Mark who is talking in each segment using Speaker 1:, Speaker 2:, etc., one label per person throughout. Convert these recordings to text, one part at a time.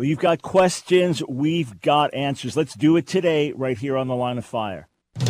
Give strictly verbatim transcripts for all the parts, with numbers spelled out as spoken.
Speaker 1: Well, you've got questions. We've got answers. Let's do it today right here on The Line of Fire.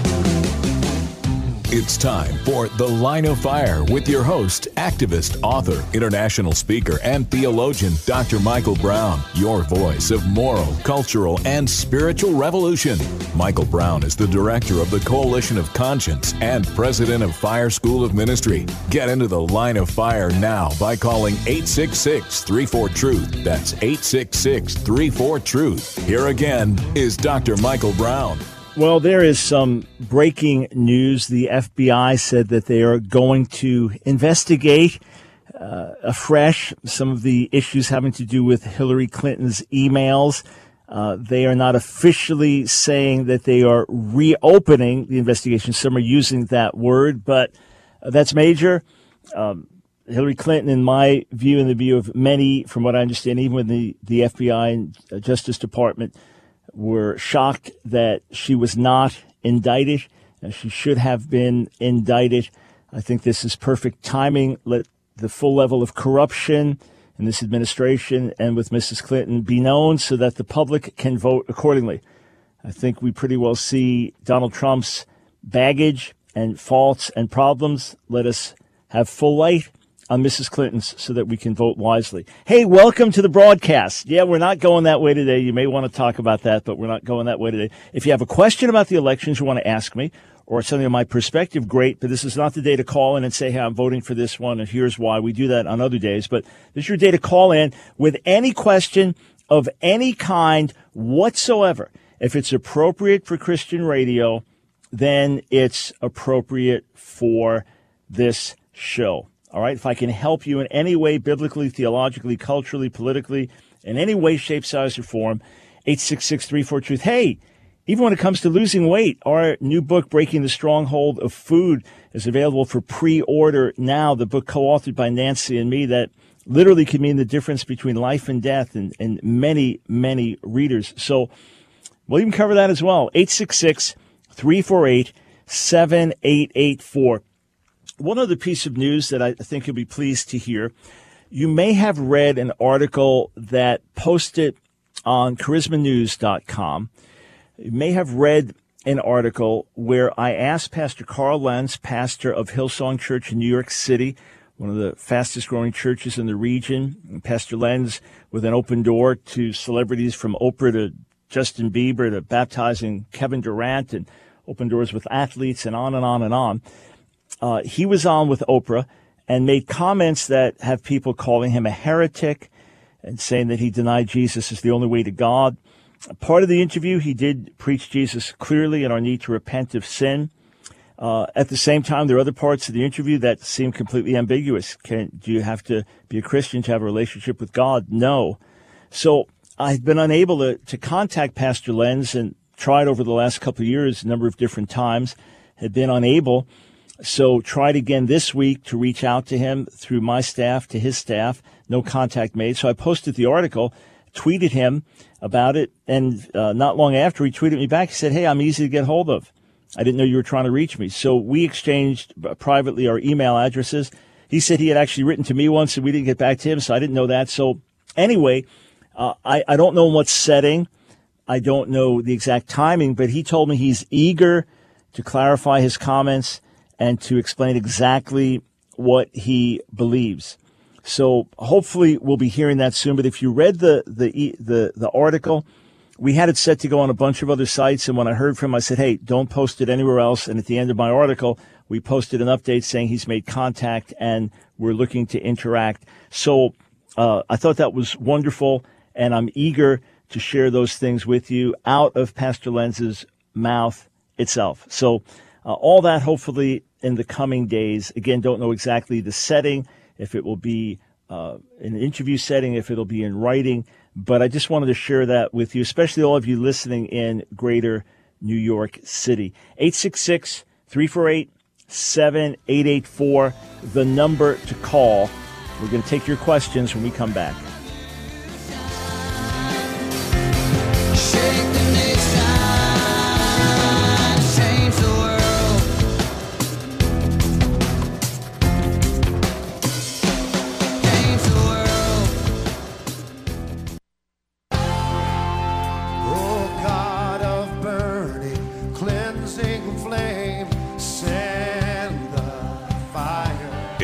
Speaker 2: It's time for The Line of Fire with your host, activist, author, international speaker, and theologian, Doctor Michael Brown, your voice of moral, cultural, and spiritual revolution. Michael Brown is the director of the Coalition of Conscience and president of Fire School of Ministry. Get into The Line of Fire now by calling eight six six, three four, truth. That's eight six six, three four, truth. Here again is Doctor Michael Brown.
Speaker 1: Well, there is some breaking news. The F B I said that they are going to investigate uh, afresh some of the issues having to do with Hillary Clinton's emails. Uh, they are not officially saying that they are reopening the investigation. Some are using that word, but uh, that's major. Um, Hillary Clinton, in my view, in the view of many, from what I understand, even with the, the F B I and uh, Justice Department, were shocked that she was not indicted. Uh, she should have been indicted. I think this is perfect timing. Let the full level of corruption in this administration and with Missus Clinton be known so that the public can vote accordingly. I think we pretty well see Donald Trump's baggage and faults and problems. Let us have full light on Missus Clinton's so that we can vote wisely. Hey, welcome to the broadcast. Yeah, we're not going that way today. You may want to talk about that, but we're not going that way today. If you have a question about the elections you want to ask me or something on my perspective, great, but this is not the day to call in and say, hey, I'm voting for this one, and here's why. We do that on other days, but this is your day to call in with any question of any kind whatsoever. If it's appropriate for Christian radio, then it's appropriate for this show. All right, if I can help you in any way, biblically, theologically, culturally, politically, in any way, shape, size, or form, eight six six, three four, truth. Hey, even when it comes to losing weight, our new book, Breaking the Stronghold of Food, is available for pre-order now. The book co-authored by Nancy and me that literally can mean the difference between life and death and, and many, many readers. So we'll even cover that as well. eight six six, three four eight, seven eight eight four. One other piece of news that I think you'll be pleased to hear. You may have read an article that posted on charisma news dot com. You may have read an article where I asked Pastor Carl Lenz, pastor of Hillsong Church in New York City, one of the fastest growing churches in the region. Pastor Lenz with an open door to celebrities from Oprah to Justin Bieber to baptizing Kevin Durant, and open doors with athletes and on and on and on. Uh, he was on with Oprah and made comments that have people calling him a heretic and saying that he denied Jesus is the only way to God. Part of the interview, he did preach Jesus clearly and our need to repent of sin. Uh, at the same time, there are other parts of the interview that seem completely ambiguous. Can, do you have to be a Christian to have a relationship with God? No. So I've been unable to, to contact Pastor Lenz and tried over the last couple of years a number of different times, had been unable. So tried again this week to reach out to him through my staff to his staff. No contact made. So I posted the article, tweeted him about it, and uh, not long after he tweeted me back, he said, hey, I'm easy to get hold of. I didn't know you were trying to reach me. So we exchanged privately our email addresses. He said he had actually written to me once and we didn't get back to him, so I didn't know that. So anyway, uh, I, I don't know in what setting. I don't know the exact timing, but he told me he's eager to clarify his comments and to explain exactly what he believes. So hopefully we'll be hearing that soon. But if you read the the the, the article, we had it set to go on a bunch of other sites. And when I heard from him, I said, hey, don't post it anywhere else. And at the end of my article, we posted an update saying he's made contact and we're looking to interact. So uh, I thought that was wonderful. And I'm eager to share those things with you out of Pastor Lenz's mouth itself. So uh, all that hopefully in the coming days. Again, don't know exactly the setting, if it will be uh, an interview setting, if it'll be in writing. But I just wanted to share that with you, especially all of you listening in greater New York City. eight six six, three four eight, seven eight eight four, the number to call. We're going to take your questions when we come back.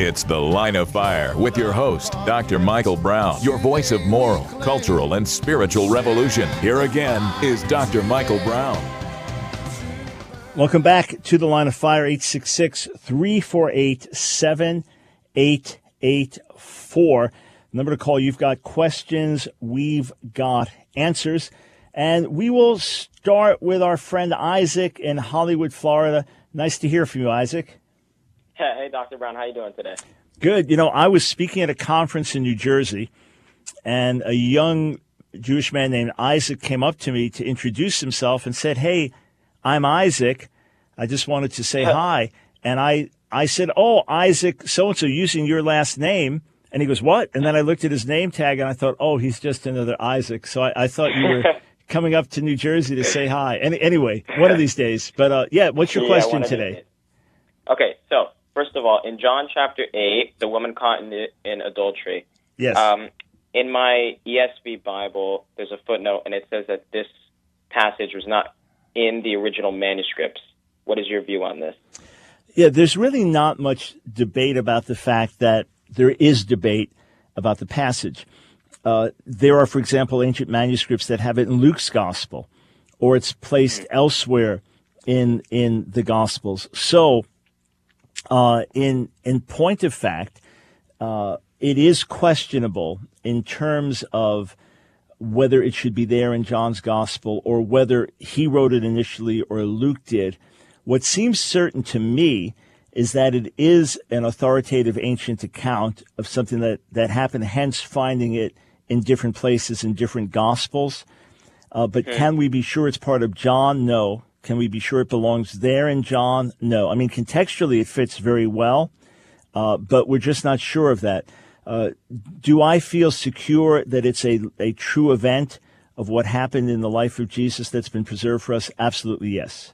Speaker 2: It's The Line of Fire with your host, Doctor Michael Brown, your voice of moral, cultural, and spiritual revolution. Here again is Doctor Michael Brown.
Speaker 1: Welcome back to The Line of Fire, eight six six, three four eight, seven eight eight four. Number to call, you've got questions, we've got answers. And we will start with our friend Isaac in Hollywood, Florida. Nice to hear from you, Isaac.
Speaker 3: Hey, hey, Doctor Brown, how you doing today?
Speaker 1: Good. You know, I was speaking at a conference in New Jersey, and a young Jewish man named Isaac came up to me to introduce himself and said, "Hey, I'm Isaac. I just wanted to say hi." And I, I said, "Oh, Isaac, so-and-so, using your last name." And he goes, "What?" And then I looked at his name tag, and I thought, oh, he's just another Isaac. So I, I thought you were coming up to New Jersey to say hi. Any, anyway, one of these days. But, uh, yeah, what's your
Speaker 3: yeah,
Speaker 1: question today?
Speaker 3: Okay, so first of all, in John chapter eight, the woman caught in, in adultery.
Speaker 1: Yes.
Speaker 3: Um, in my E S V Bible, there's a footnote, and it says that this passage was not in the original manuscripts. What is your view on this?
Speaker 1: Yeah, there's really not much debate about the fact that there is debate about the passage. Uh, there are, for example, ancient manuscripts that have it in Luke's gospel, or it's placed elsewhere in in the gospels. So, uh, in in point of fact, uh, it is questionable in terms of whether it should be there in John's gospel or whether he wrote it initially or Luke did. What seems certain to me is that it is an authoritative ancient account of something that, that happened, hence finding it in different places in different gospels. Uh, but okay. Can we be sure it's part of John? No. Can we be sure it belongs there in John? No. I mean, contextually it fits very well, uh, but we're just not sure of that. Uh, do I feel secure that it's a, a true event of what happened in the life of Jesus that's been preserved for us? Absolutely, yes.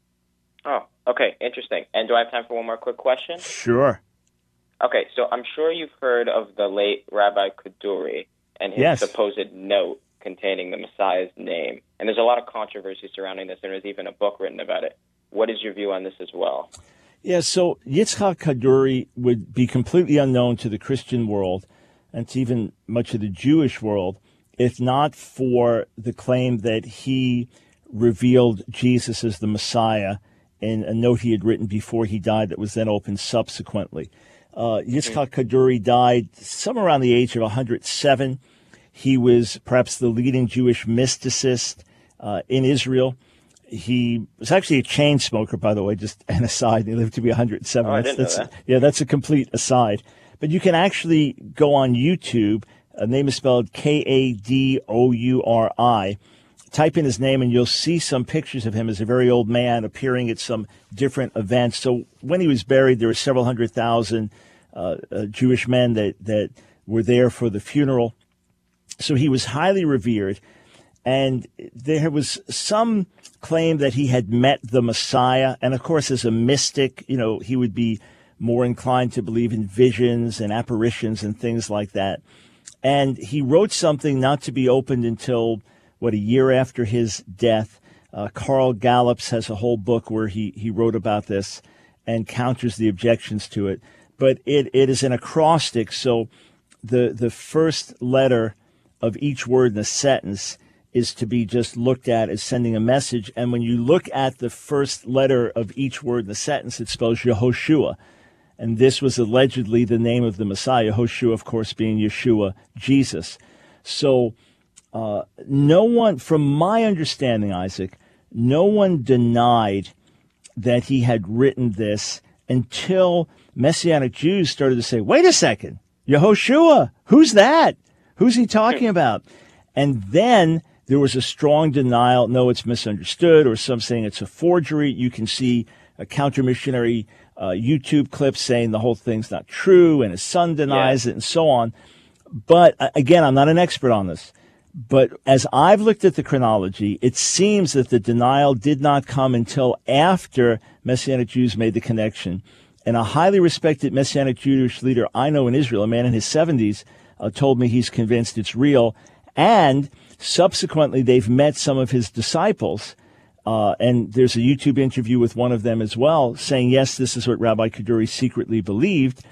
Speaker 3: Oh, okay, interesting. And do I have time for one more quick question?
Speaker 1: Sure.
Speaker 3: Okay, so I'm sure you've heard of the late Rabbi Kaduri and his
Speaker 1: yes.
Speaker 3: supposed note containing the Messiah's name. And there's a lot of controversy surrounding this, and there's even a book written about it. What is your view on this as well?
Speaker 1: Yeah, so Yitzhak Kaduri would be completely unknown to the Christian world and to even much of the Jewish world if not for the claim that he revealed Jesus as the Messiah in a note he had written before he died that was then opened subsequently. Uh, Yitzhak Kaduri died somewhere around the age of one hundred seven. He was perhaps the leading Jewish mysticist uh, in Israel. He was actually a chain smoker, by the way, just an aside. He lived to be one hundred seven.
Speaker 3: Oh, I
Speaker 1: that's,
Speaker 3: didn't
Speaker 1: that's,
Speaker 3: know that.
Speaker 1: Yeah, that's a complete aside. But you can actually go on YouTube. The name is spelled K A D O U R I. Type in his name and you'll see some pictures of him as a very old man appearing at some different events. So when he was buried, there were several hundred thousand uh, uh, Jewish men that, that were there for the funeral. So he was highly revered. And there was some claim that he had met the Messiah. And, of course, as a mystic, you know, he would be more inclined to believe in visions and apparitions and things like that. And he wrote something not to be opened until, what, a year after his death. Uh, Carl Gallups has a whole book where he, he wrote about this and counters the objections to it. But it, it is an acrostic, so the the first letter of each word in the sentence is to be just looked at as sending a message. And when you look at the first letter of each word in the sentence, it spells Yehoshua. And this was allegedly the name of the Messiah, Yehoshua, of course, being Yeshua, Jesus. So uh, no one, from my understanding, Isaac, no one denied that he had written this until Messianic Jews started to say, wait a second, Yehoshua, who's that? Who's he talking about? And then there was a strong denial. No, it's misunderstood, or some saying it's a forgery. You can see a counter-missionary uh, YouTube clip saying the whole thing's not true, and his son denies
Speaker 3: yeah.
Speaker 1: it, and so on. But uh, again, I'm not an expert on this. But as I've looked at the chronology, it seems that the denial did not come until after Messianic Jews made the connection. And a highly respected Messianic Jewish leader I know in Israel, a man in his seventies, uh, told me he's convinced it's real. And subsequently, they've met some of his disciples, uh, and there's a YouTube interview with one of them as well, saying, yes, this is what Rabbi Kaduri secretly believed.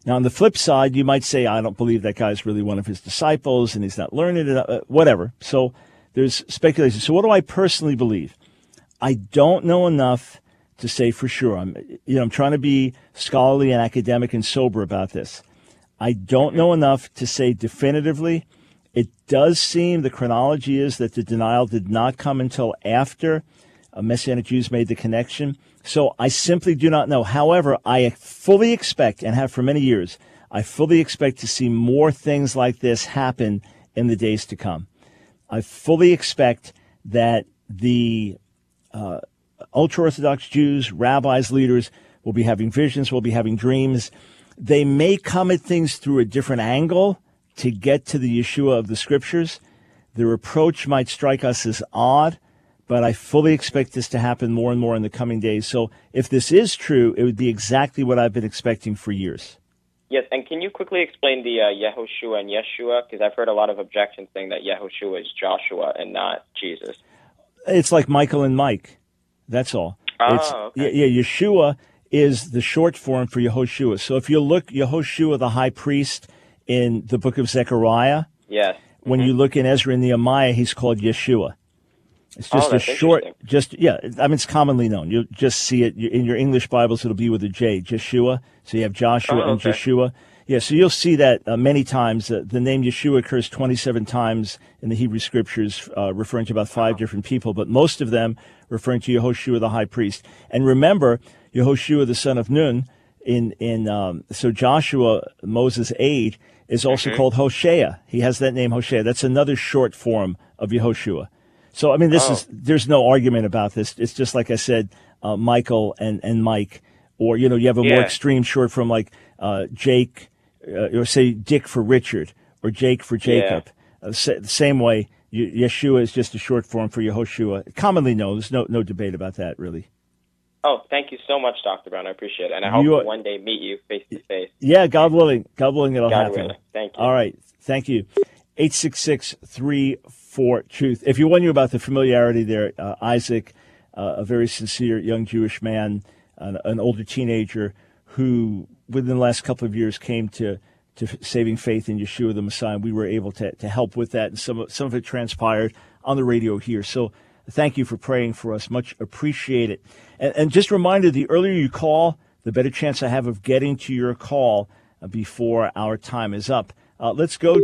Speaker 1: Now, on the flip side, you might say, I don't believe that guy's really one of his disciples and he's not learning it, uh, whatever. So there's speculation. So what do I personally believe? I don't know enough to say for sure. I'm, you know, I'm trying to be scholarly and academic and sober about this. I don't know enough to say definitively. It does seem the chronology is that the denial did not come until after uh, Messianic Jews made the connection. So I simply do not know. However, I fully expect, and have for many years, I fully expect to see more things like this happen in the days to come. I fully expect that the uh, ultra-Orthodox Jews, rabbis, leaders will be having visions, will be having dreams. They may come at things through a different angle to get to the Yeshua of the Scriptures. Their approach might strike us as odd, but I fully expect this to happen more and more in the coming days. So if this is true, it would be exactly what I've been expecting for years.
Speaker 3: Yes, and can you quickly explain the uh, Yehoshua and Yeshua? Because I've heard a lot of objections saying that Yehoshua is Joshua and not Jesus.
Speaker 1: It's like Michael and Mike. That's all.
Speaker 3: Oh,
Speaker 1: it's,
Speaker 3: okay.
Speaker 1: Yeah, yeah, Yeshua is the short form for Yehoshua. So if you look, Yehoshua, the high priest, in the book of Zechariah,
Speaker 3: yes.
Speaker 1: When
Speaker 3: Mm-hmm.
Speaker 1: you look in Ezra and Nehemiah, he's called Yeshua. It's just
Speaker 3: Oh,
Speaker 1: a
Speaker 3: that's
Speaker 1: short,
Speaker 3: interesting.
Speaker 1: just, yeah, I mean, it's commonly known. You'll just see it in your English Bibles, it'll be with a J, Jeshua. So you have Joshua
Speaker 3: Oh,
Speaker 1: and
Speaker 3: okay.
Speaker 1: Jeshua. Yeah, so you'll see that uh, many times. Uh, the name Yeshua occurs twenty-seven times in the Hebrew Scriptures, uh, referring to about five different people, but most of them referring to Yehoshua, the high priest. And remember, Yehoshua, the son of Nun, in, in um, so Joshua, Moses' aide, is also
Speaker 3: Mm-hmm.
Speaker 1: called Hosea. He has that name, Hosea. That's another short form of Yehoshua. So, I mean, this
Speaker 3: Oh.
Speaker 1: is, there's no argument about this. It's just like I said, uh, Michael and, and Mike, or, you know, you have a more
Speaker 3: Yeah.
Speaker 1: extreme short form like uh, Jake, uh, or say Dick for Richard, or Jake for Jacob. Uh, sa- the same way, Ye- Yeshua is just a short form for Yehoshua. Commonly known. There's no, no debate about that, really.
Speaker 3: Oh, thank you so much, Doctor Brown. I appreciate it. And I hope
Speaker 1: You are-
Speaker 3: to one day meet you face to face.
Speaker 1: Yeah, God willing. God willing, it'll
Speaker 3: God
Speaker 1: happen.
Speaker 3: willing. Thank you.
Speaker 1: All right. Thank you. eight six six, three four, truth. If you're wondering about the familiarity there, uh, Isaac, uh, a very sincere young Jewish man, an, an older teenager who within the last couple of years came to, to saving faith in Yeshua the Messiah. We were able to, to help with that, and some of, some of it transpired on the radio here. So thank you for praying for us. Much appreciated. And, and just a reminder, the earlier you call, the better chance I have of getting to your call uh, before our time is up. Uh, let's go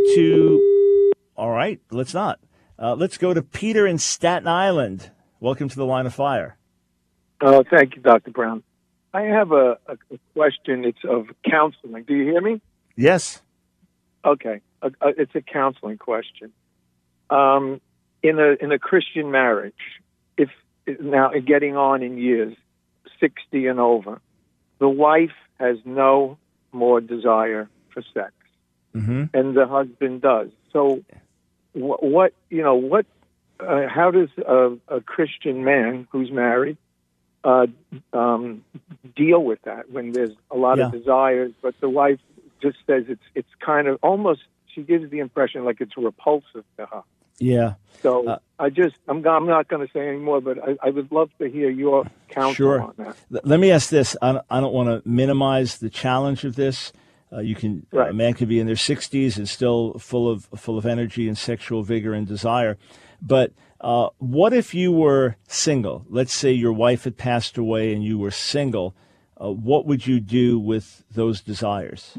Speaker 1: to, all right, let's not. Uh, let's go to Peter in Staten Island. Welcome to the Line of Fire.
Speaker 4: Oh, thank you, Doctor Brown. I have a, a, a question. It's of counseling. Do you hear me?
Speaker 1: Yes.
Speaker 4: Okay. Uh, uh, it's a counseling question. Um, in a in a Christian marriage, if now getting on in years, sixty and over, the wife has no more desire for sex,
Speaker 1: Mm-hmm.
Speaker 4: and the husband does. So, wh- what you know, what, uh, how does a, a Christian man who's married uh, um, deal with that when there's a lot of
Speaker 1: Yeah.
Speaker 4: desires, but the wife just says it's it's kind of almost, she gives the impression like it's repulsive to her.
Speaker 1: Yeah.
Speaker 4: So
Speaker 1: Uh,
Speaker 4: I just I'm I'm not going to say any more, but I, I would love to hear your counsel
Speaker 1: Sure.
Speaker 4: on that.
Speaker 1: L- Let me ask this. I don't, I don't want to minimize the challenge of this. Uh, you can
Speaker 4: Right.
Speaker 1: a man could be in their sixties and still full of full of energy and sexual vigor and desire. But uh, what if you were single? Let's say your wife had passed away and you were single. Uh, what would you do with those desires?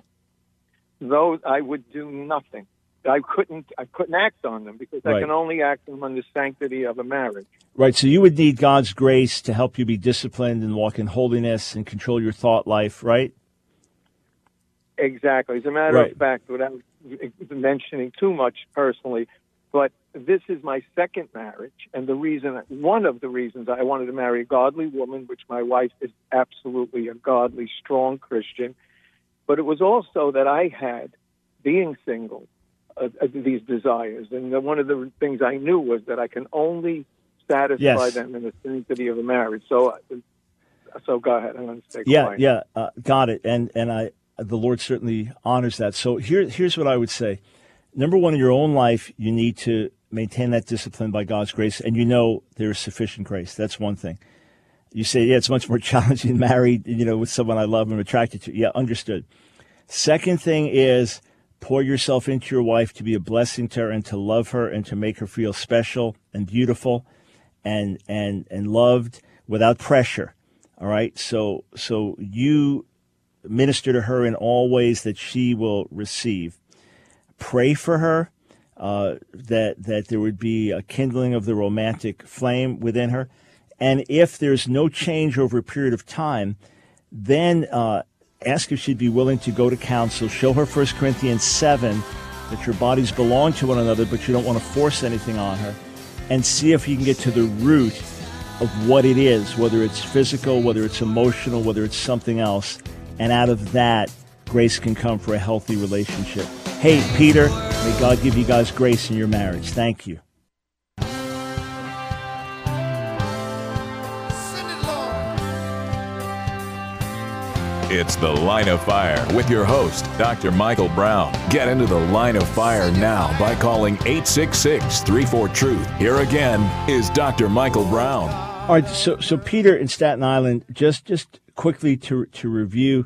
Speaker 4: Those I would do nothing. I couldn't I couldn't act on them because
Speaker 1: Right.
Speaker 4: I can only act on them on the sanctity of a marriage.
Speaker 1: Right. So you would need God's grace to help you be disciplined and walk in holiness and control your thought life, right?
Speaker 4: Exactly. As a matter
Speaker 1: Right.
Speaker 4: of fact, without mentioning too much personally, but this is my second marriage, and the reason, one of the reasons I wanted to marry a godly woman, which my wife is absolutely a godly, strong Christian, but it was also that I had, being single, uh, uh, these desires, and the, one of the things I knew was that I can only satisfy
Speaker 1: Yes.
Speaker 4: them in the sanctity of a marriage. So, uh, so go ahead. I'm going to stay
Speaker 1: Yeah,
Speaker 4: quiet.
Speaker 1: yeah, uh, got it. And and I, the Lord certainly honors that. So here, here's what I would say. Number one, in your own life, you need to maintain that discipline by God's grace, and you know there is sufficient grace. That's one thing. You say, yeah, it's much more challenging married, you know, with someone I love and am attracted to. Yeah, understood. Second thing is pour yourself into your wife to be a blessing to her and to love her and to make her feel special and beautiful and and and loved without pressure. All right? So so you minister to her in all ways that she will receive. Pray for her, uh, that that there would be a kindling of the romantic flame within her. And if there's no change over a period of time, then uh, ask if she'd be willing to go to counsel. Show her First Corinthians seven, that your bodies belong to one another, but you don't want to force anything on her. And see if you can get to the root of what it is, whether it's physical, whether it's emotional, whether it's something else. And out of that, grace can come for a healthy relationship. Hey, Peter, may God give you guys grace in your marriage. Thank you.
Speaker 2: It's The Line of Fire with your host, Doctor Michael Brown. Get into the Line of Fire now by calling eight six six, three four, truth. Here again is Doctor Michael Brown.
Speaker 1: All right, so so Peter in Staten Island, just just quickly to to review.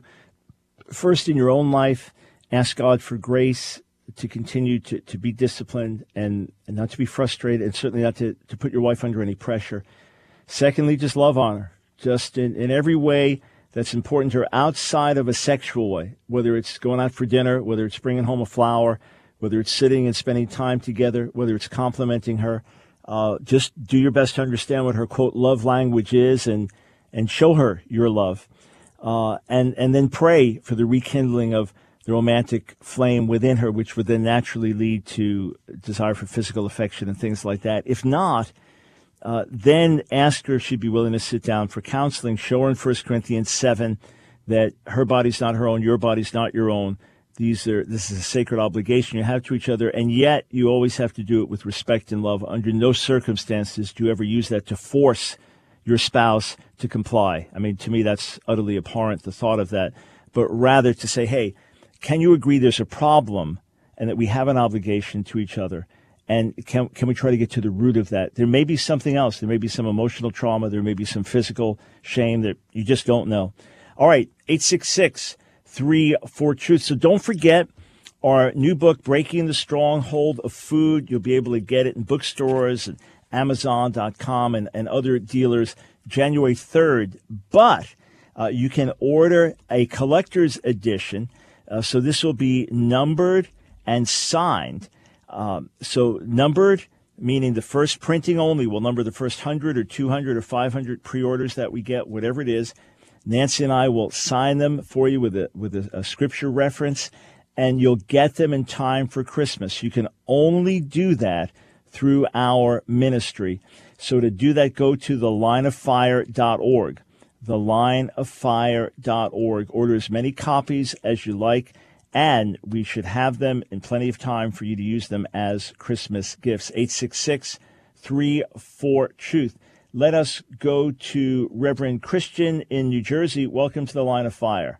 Speaker 1: First, in your own life, ask God for grace to continue to, to be disciplined and, and not to be frustrated, and certainly not to, to put your wife under any pressure. Secondly, just love on her, just in, in every way that's important to her outside of a sexual way, whether it's going out for dinner, whether it's bringing home a flower, whether it's sitting and spending time together, whether it's complimenting her. Uh, just do your best to understand what her, quote, love language is and, and show her your love. Uh, and, and then pray for the rekindling of the romantic flame within her, which would then naturally lead to desire for physical affection and things like that. If not, Uh, then ask her if she'd be willing to sit down for counseling. Show her in First Corinthians seven that her body's not her own, your body's not your own. These are this is a sacred obligation you have to each other, and yet you always have to do it with respect and love. Under no circumstances do you ever use that to force your spouse to comply. I mean, to me, that's utterly abhorrent, the thought of that. But rather to say, hey, can you agree there's a problem and that we have an obligation to each other? And can can we try to get to the root of that? There may be something else. There may be some emotional trauma. There may be some physical shame that you just don't know. All right, eight six six, three four, truth. So don't forget our new book, Breaking the Stronghold of Food. You'll be able to get it in bookstores and Amazon dot com and, and other dealers January third. But uh, you can order a collector's edition. Uh, so this will be numbered and signed. Um, so numbered, meaning the first printing only, will number the first one hundred or two hundred or five hundred pre-orders that we get, whatever it is. Nancy and I will sign them for you with a with a, a scripture reference, and you'll get them in time for Christmas. You can only do that through our ministry. So to do that, go to the line of fire dot org, the line of fire dot org. Order as many copies as you like. And we should have them in plenty of time for you to use them as Christmas gifts. eight six six, three four, truth. Let us go to Reverend Christian in New Jersey. Welcome to the Line of Fire.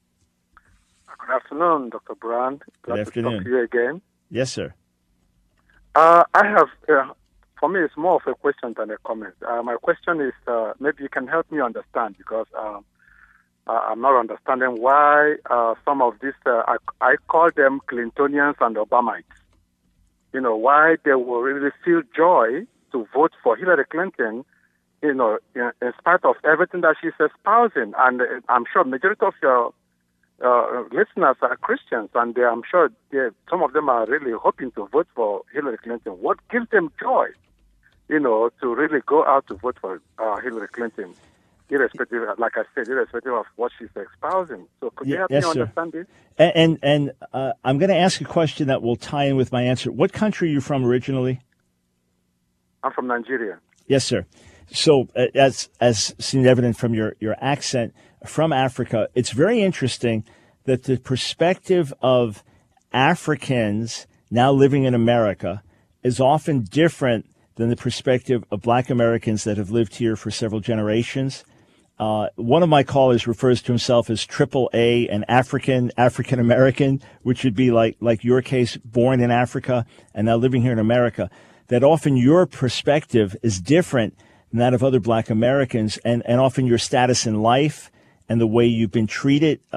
Speaker 5: Good afternoon, Doctor Brown. Glad
Speaker 1: Good afternoon.
Speaker 5: to talk to you again.
Speaker 1: Yes, sir.
Speaker 5: Uh, I have, uh, for me, it's more of a question than a comment. Uh, my question is, uh, maybe you can help me understand, because uh, Uh, I'm not understanding why uh, some of these, uh, I, I call them Clintonians and Obamites, you know, why they will really feel joy to vote for Hillary Clinton, you know, in, in spite of everything that she's espousing. And uh, I'm sure majority of your uh, listeners are Christians, and they, I'm sure they, some of them are really hoping to vote for Hillary Clinton. What gives them joy, you know, to really go out to vote for uh, Hillary Clinton? Irrespective, like I said, irrespective of what she's espousing. So could you help
Speaker 1: yes,
Speaker 5: me
Speaker 1: sir.
Speaker 5: understand this?
Speaker 1: And and, and uh, I'm going to ask a question that will tie in with my answer. What country are you from originally?
Speaker 5: I'm from Nigeria.
Speaker 1: Yes, sir. So uh, as as seen evident from your, your accent, from Africa, it's very interesting that the perspective of Africans now living in America is often different than the perspective of Black Americans that have lived here for several generations. Uh, one of my callers refers to himself as triple A, an African, African American, which would be like, like your case, born in Africa and now living here in America, that often your perspective is different than that of other Black Americans, and, and often your status in life and the way you've been treated uh,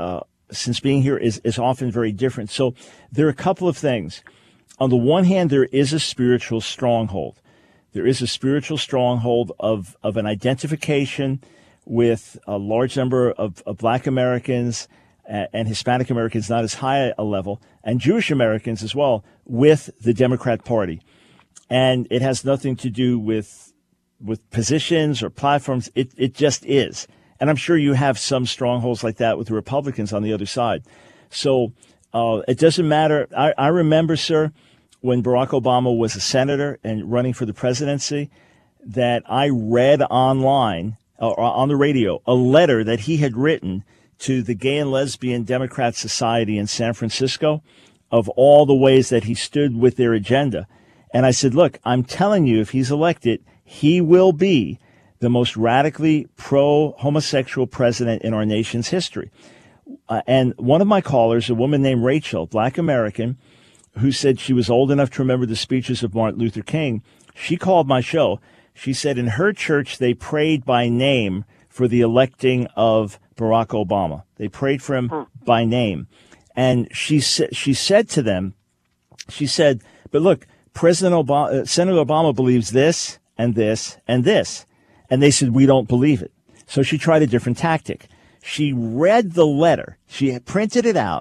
Speaker 1: since being here, is, is often very different. So there are a couple of things. On the one hand, there is a spiritual stronghold. There is a spiritual stronghold of, of an identification with a large number of, of Black Americans and, and Hispanic Americans, not as high a level, and Jewish Americans as well, with the Democrat Party. And it has nothing to do with with positions or platforms. It it just is. And I'm sure you have some strongholds like that with the Republicans on the other side. So uh, it doesn't matter. I, I remember, sir, when Barack Obama was a senator and running for the presidency, that I read online or on the radio a letter that he had written to the Gay and Lesbian Democrat Society in San Francisco of all the ways that he stood with their agenda. And I said, look, I'm telling you, if he's elected, he will be the most radically pro-homosexual president in our nation's history. Uh, and one of my callers, a woman named Rachel, Black American, who said she was old enough to remember the speeches of Martin Luther King, she called my show. She said in her church they prayed by name for the electing of Barack Obama. They prayed for him by name. And she, sa- she said to them, she said, but look, President Obama, uh, Senator Obama believes this and this and this. And they said, we don't believe it. So she tried a different tactic. She read the letter. She printed it out,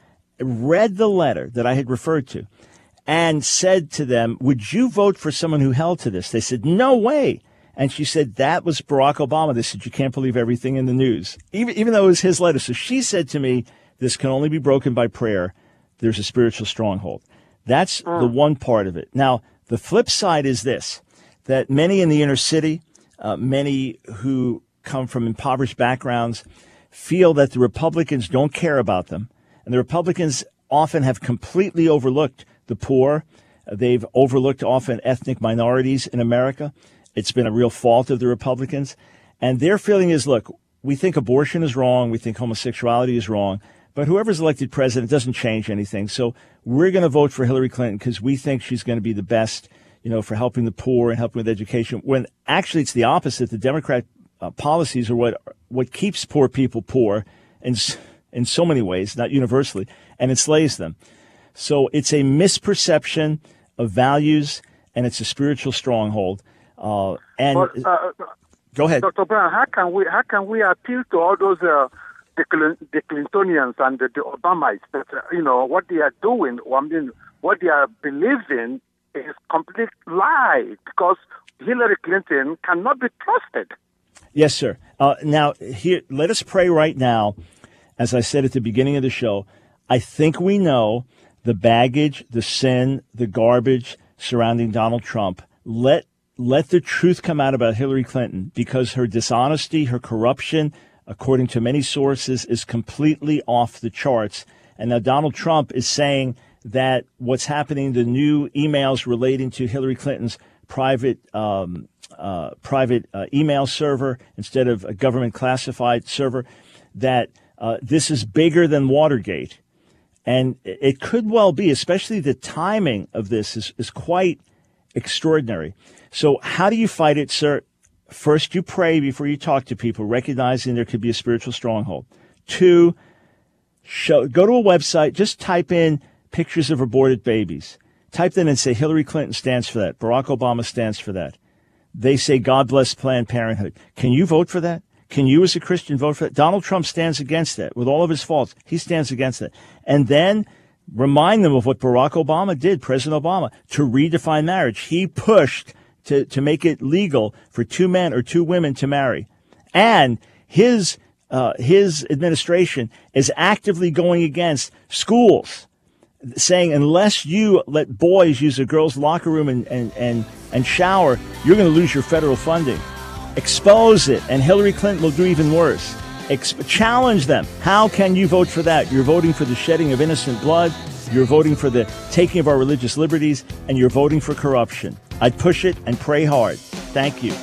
Speaker 1: read the letter that I had referred to, and said to them, would you vote for someone who held to this? They said, no way. And she said, that was Barack Obama. They said, you can't believe everything in the news, even, even though it was his letter. So she said to me, this can only be broken by prayer. There's a spiritual stronghold. That's mm. the one part of it. Now, the flip side is this, that many in the inner city, uh, many who come from impoverished backgrounds, feel that the Republicans don't care about them. And the Republicans often have completely overlooked the poor. They've overlooked often ethnic minorities in America. It's been a real fault of the Republicans. And their feeling is, look, we think abortion is wrong. We think homosexuality is wrong. But whoever's elected president doesn't change anything. So we're going to vote for Hillary Clinton because we think she's going to be the best, you know, for helping the poor and helping with education. When actually it's the opposite. The Democrat uh, policies are what what keeps poor people poor in, in so many ways, not universally, and enslaves them. So it's a misperception of values, and it's a spiritual stronghold. Uh, and
Speaker 5: but, uh,
Speaker 1: go ahead,
Speaker 5: Doctor Brown. How can we how can we appeal to all those uh, the, Cl- the Clintonians and the, the Obamites that uh, you know what they are doing? I mean, what they are believing is complete lie because Hillary Clinton cannot be trusted.
Speaker 1: Yes, sir. Uh, now, here, let us pray right now. As I said at the beginning of the show, I think we know the baggage, the sin, the garbage surrounding Donald Trump. Let let the truth come out about Hillary Clinton, because her dishonesty, her corruption, according to many sources, is completely off the charts. And now Donald Trump is saying that what's happening, the new emails relating to Hillary Clinton's private um, uh, private uh, email server instead of a government classified server, that uh, this is bigger than Watergate. And it could well be, especially the timing of this is, is quite extraordinary. So how do you fight it, sir? First, you pray before you talk to people, recognizing there could be a spiritual stronghold. Two, show, go to a website, just type in pictures of aborted babies. Type them in and say Hillary Clinton stands for that. Barack Obama stands for that. They say God bless Planned Parenthood. Can you vote for that? Can you as a Christian vote for that? Donald Trump stands against that. With all of his faults, he stands against that. And then remind them of what Barack Obama did, President Obama, to redefine marriage. He pushed to, to make it legal for two men or two women to marry. And his uh, his administration is actively going against schools, saying unless you let boys use a girls' locker room and, and, and, and shower, you're going to lose your federal funding. Expose it, and Hillary Clinton will do even worse. Exp- challenge them. How can you vote for that? You're voting for the shedding of innocent blood, you're voting for the taking of our religious liberties, and you're voting for corruption. I'd push it and pray hard. Thank you.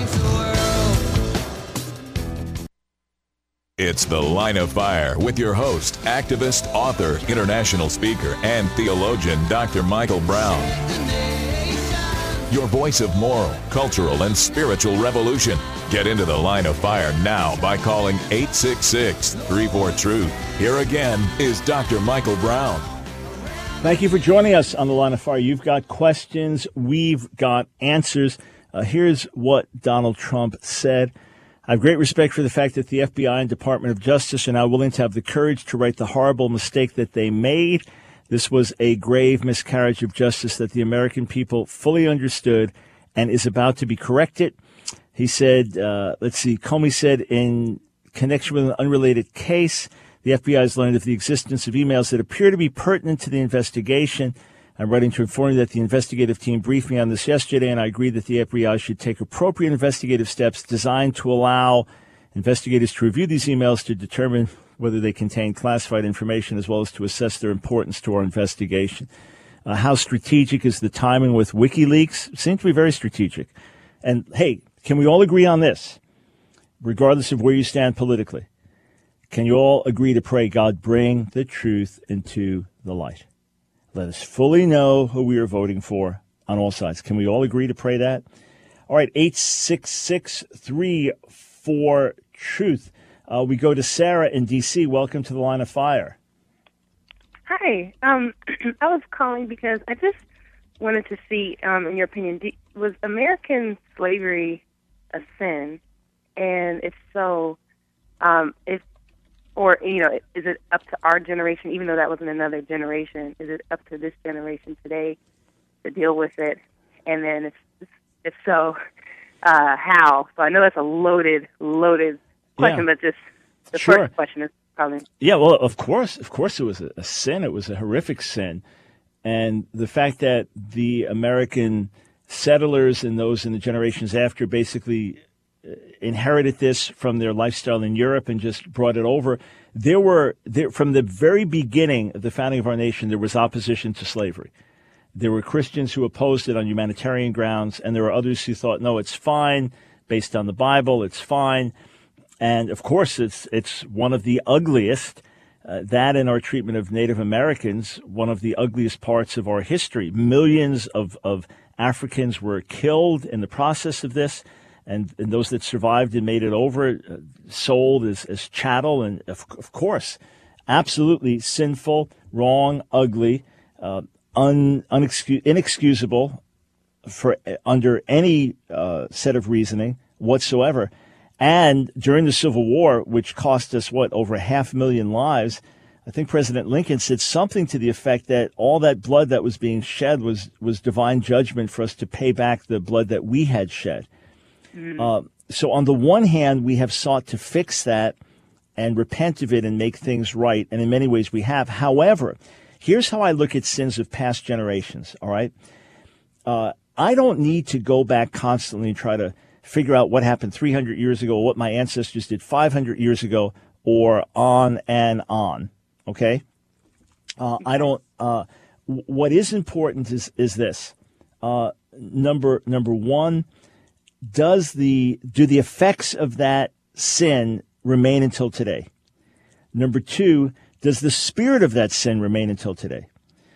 Speaker 2: It's The Line of Fire with your host, activist, author, international speaker, and theologian, Doctor Michael Brown. your voice of moral, cultural, and spiritual revolution. Get into the Line of Fire now by calling eight six six, three four, truth. Here again is Doctor Michael Brown.
Speaker 1: Thank you for joining us on the Line of Fire. You've got questions. We've got answers. Uh, here's what Donald Trump said. I have great respect for the fact that the F B I and Department of Justice are now willing to have the courage to right the horrible mistake that they made. This was a grave miscarriage of justice that the American people fully understood and is about to be corrected. He said, uh, let's see, Comey said in connection with an unrelated case, the F B I has learned of the existence of emails that appear to be pertinent to the investigation. I'm writing to inform you that the investigative team briefed me on this yesterday, and I agree that the F B I should take appropriate investigative steps designed to allow investigators to review these emails to determine whether they contain classified information, as well as to assess their importance to our investigation. Uh, how strategic is the timing with WikiLeaks? It seems to be very strategic. And, hey, can we all agree on this, regardless of where you stand politically? Can you all agree to pray, God, bring the truth into the light? Let us fully know who we are voting for on all sides. Can we all agree to pray that? All right, eight six six, three four, truth. Uh, we go to Sarah in D C Welcome to the Line of Fire.
Speaker 6: Hi. Um, I was calling because I just wanted to see, um, in your opinion, do, was American slavery a sin? And if so, um, if Or, you know, is it up to our generation, even though that was in another generation, is it up to this generation today to deal with it? And then if if so, uh, how? So I know that's a loaded, loaded question,
Speaker 1: Yeah.
Speaker 6: but just the
Speaker 1: Sure.
Speaker 6: first question is probably...
Speaker 1: Yeah, well, of course, of course it was a, a sin. It was a horrific sin. And the fact that the American settlers and those in the generations after basically inherited this from their lifestyle in Europe and just brought it over. There were, there, from the very beginning of the founding of our nation, there was opposition to slavery. There were Christians who opposed it on humanitarian grounds, and there were others who thought, no, it's fine, based on the Bible, it's fine. And, of course, it's it's one of the ugliest, uh, that and our treatment of Native Americans, one of the ugliest parts of our history. Millions of, of Africans were killed in the process of this. And, and those that survived and made it over, uh, sold as, as chattel. And, of, of course, absolutely sinful, wrong, ugly, uh, un, unexcus- inexcusable for uh, under any uh, set of reasoning whatsoever. And during the Civil War, which cost us, what, over a half million lives, I think President Lincoln said something to the effect that all that blood that was being shed was, was divine judgment for us to pay back the blood that we had shed. Uh, so on the one hand, we have sought to fix that and repent of it and make things right. And in many ways we have. However, here's how I look at sins of past generations. All right. Uh, I don't need to go back constantly and try to figure out what happened three hundred years ago, what my ancestors did five hundred years ago, or on and on. OK, uh, I don't. Uh, w- what is important is, is this. Uh, number number one. Does the do the effects of that sin remain until today? Number two, does the spirit of that sin remain until today?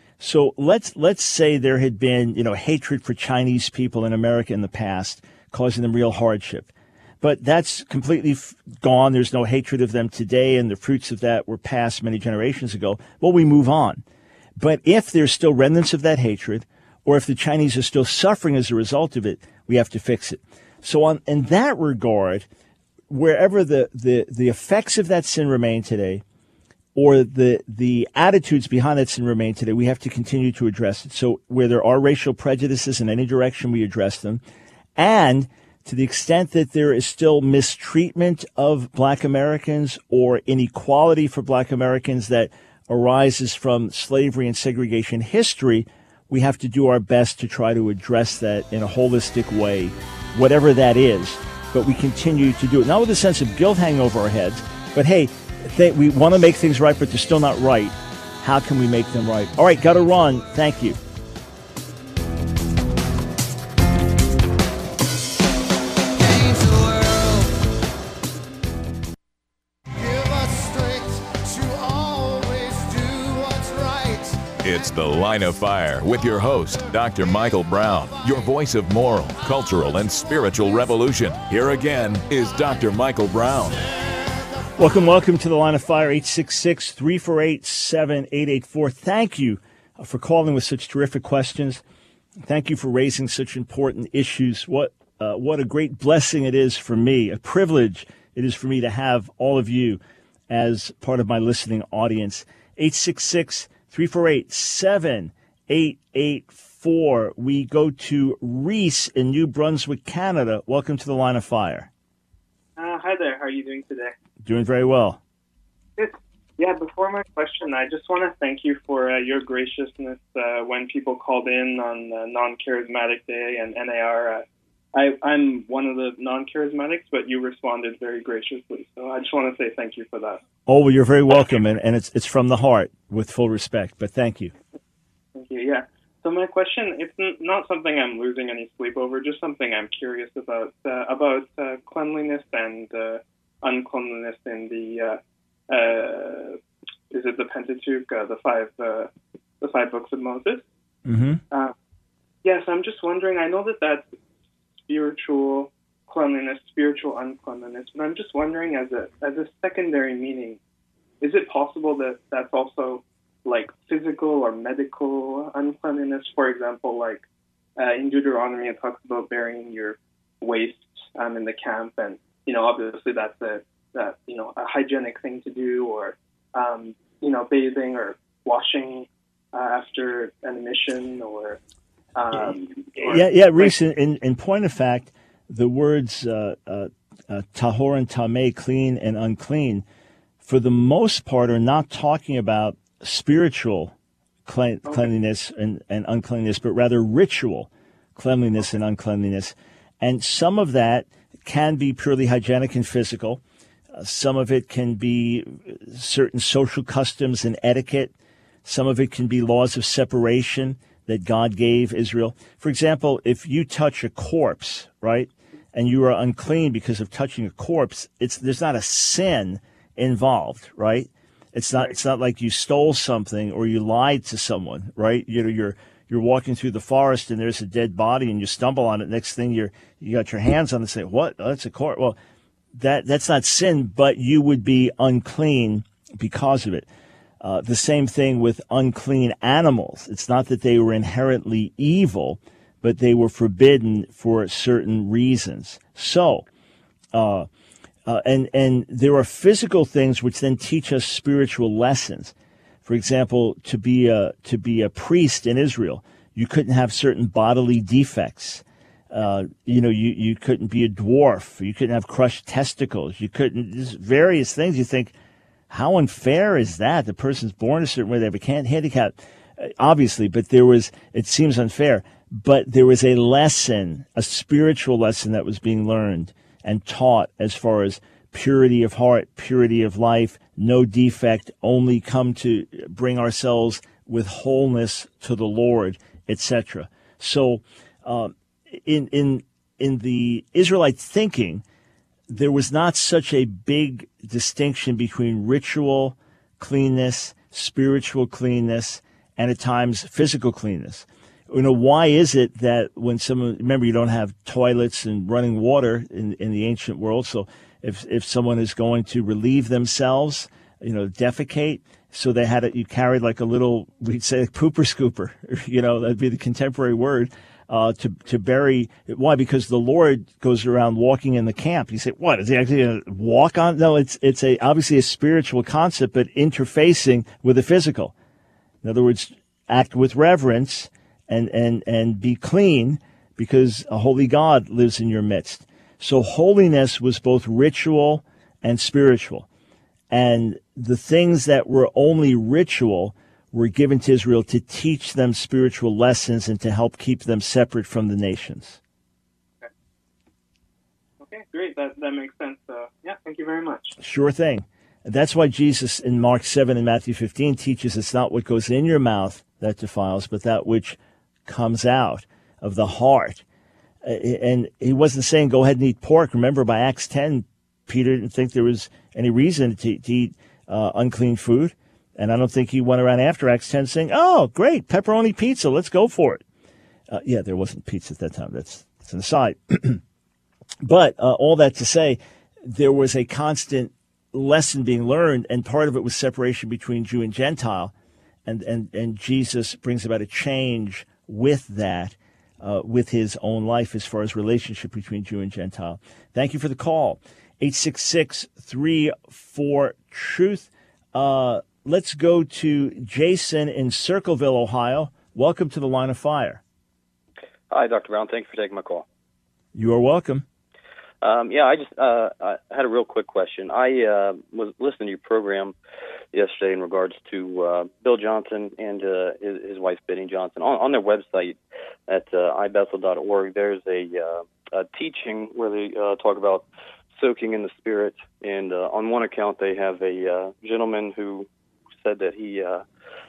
Speaker 1: So let's let's say there had been, you know, hatred for Chinese people in America in the past, causing them real hardship. But that's completely f- gone. There's no hatred of them today, and the fruits of that were passed many generations ago. Well, we move on. But if there's still remnants of that hatred, or if the Chinese are still suffering as a result of it, we have to fix it. So on, in that regard, wherever the, the, the effects of that sin remain today, or the the attitudes behind that sin remain today, we have to continue to address it. So where there are racial prejudices in any direction, we address them. And to the extent that there is still mistreatment of Black Americans or inequality for Black Americans that arises from slavery and segregation history, we have to do our best to try to address that in a holistic way, whatever that is. But we continue to do it, not with a sense of guilt hanging over our heads, but hey, th- we want to make things right, but they're still not right. How can we make them right? All right, got to run. Thank you.
Speaker 2: It's The Line of Fire with your host, Doctor Michael Brown, your voice of moral, cultural, and spiritual revolution. Here again is Doctor Michael Brown.
Speaker 1: Welcome, welcome to The Line of Fire, eight six six, three four eight, seven eight eight four. Thank you for calling with such terrific questions. Thank you for raising such important issues. What uh, what a great blessing it is for me, a privilege it is for me to have all of you as part of my listening audience. eight six six, three four eight, seven eight eight four. We go to Reese in New Brunswick, Canada. Welcome to The Line of Fire.
Speaker 7: Uh, hi there. How are you doing today?
Speaker 1: Doing very well.
Speaker 7: Good. Yeah, before my question, I just want to thank you for uh, your graciousness uh, when people called in on uh, Non-Charismatic Day and N A R. Uh, I, I'm one of the non-charismatics, but you responded very graciously. So I just want to say thank you for that.
Speaker 1: Oh, well, you're very welcome, and, and it's it's from the heart with full respect, but thank you.
Speaker 7: Thank you, yeah. So my question, it's n- not something I'm losing any sleep over, just something I'm curious about, uh, about uh, cleanliness and uh, uncleanliness in the, uh, uh, is it the Pentateuch, uh, the five uh, the five books of Moses?
Speaker 1: Mm-hmm.
Speaker 7: Uh, yes, I'm just wondering, I know that that's spiritual cleanliness, spiritual uncleanliness, but I'm just wondering, as a as a secondary meaning, is it possible that that's also like physical or medical uncleanliness? For example, like uh, in Deuteronomy, it talks about burying your waste um, in the camp, and you know, obviously that's a that you know a hygienic thing to do, or um, you know, bathing or washing uh, after an emission, or um, or,
Speaker 1: yeah, yeah. Reese, like, in, in point of fact, the words uh, uh, uh, tahor and tameh, clean and unclean, for the most part, are not talking about spiritual clean, okay. cleanliness and, and uncleanliness, but rather ritual cleanliness okay. and uncleanliness. And some of that can be purely hygienic and physical. Uh, some of it can be certain social customs and etiquette. Some of it can be laws of separation that God gave Israel. For example, if you touch a corpse, right, and you are unclean because of touching a corpse, it's there's not a sin involved, right? It's not it's not like you stole something or you lied to someone, right? You know, you're you're walking through the forest and there's a dead body and you stumble on it. Next thing you're you got your hands on it and say, "What? Oh, that's a corpse." Well, that that's not sin, but you would be unclean because of it. Uh, the same thing with unclean animals. It's not that they were inherently evil, but they were forbidden for certain reasons. So, uh, uh, and and there are physical things which then teach us spiritual lessons. For example, to be a to be a priest in Israel, you couldn't have certain bodily defects. Uh, you know, you, you couldn't be a dwarf. You couldn't have crushed testicles. You couldn't. There's various things you think. How unfair is that? The person's born a certain way, they have a can't handicap, obviously, but there was, it seems unfair, but there was a lesson, a spiritual lesson that was being learned and taught as far as purity of heart, purity of life, no defect, only come to bring ourselves with wholeness to the Lord, et cetera. So, uh, in, in, in the Israelite thinking, there was not such a big distinction between ritual cleanness, spiritual cleanness, and at times physical cleanness. You know, why is it that when someone, remember, you don't have toilets and running water in, in the ancient world, so if if someone is going to relieve themselves, you know, defecate, so they had it, you carried like a little, we'd say, pooper scooper, you know, that'd be the contemporary word. Uh, to to bury. Why? Because the Lord goes around walking in the camp. You say, what, is he actually going to walk on? No, it's it's a obviously a spiritual concept, but interfacing with the physical. In other words, act with reverence and, and, and be clean because a holy God lives in your midst. So holiness was both ritual and spiritual. And the things that were only ritual were given to Israel to teach them spiritual lessons and to help keep them separate from the nations.
Speaker 7: Okay, okay great. That that makes sense. Uh, yeah, thank you very much.
Speaker 1: Sure thing. That's why Jesus in Mark seven and Matthew fifteen teaches it's not what goes in your mouth that defiles, but that which comes out of the heart. And he wasn't saying go ahead and eat pork. Remember, by Acts ten, Peter didn't think there was any reason to, to eat uh, unclean food. And I don't think he went around after Acts ten saying, oh, great, pepperoni pizza, let's go for it. Uh, yeah, there wasn't pizza at that time. That's, that's an aside. But uh, all that to say, there was a constant lesson being learned, and part of it was separation between Jew and Gentile. And, and, and Jesus brings about a change with that, uh, with his own life as far as relationship between Jew and Gentile. Thank you for the call. eight six six, three four, truth. Uh, let's go to Jason in Circleville, Ohio. Welcome to the Line of Fire.
Speaker 8: Hi, Doctor Brown. Thanks for taking my call.
Speaker 1: You are welcome.
Speaker 8: Um, yeah, I just uh, I had a real quick question. I uh, was listening to your program yesterday in regards to uh, Bill Johnson and uh, his, his wife, Benny Johnson. On, on their website at uh, i bethel dot org, there's a, uh, a teaching where they uh, talk about soaking in the Spirit. And uh, on one account, they have a uh, gentleman who said that he uh,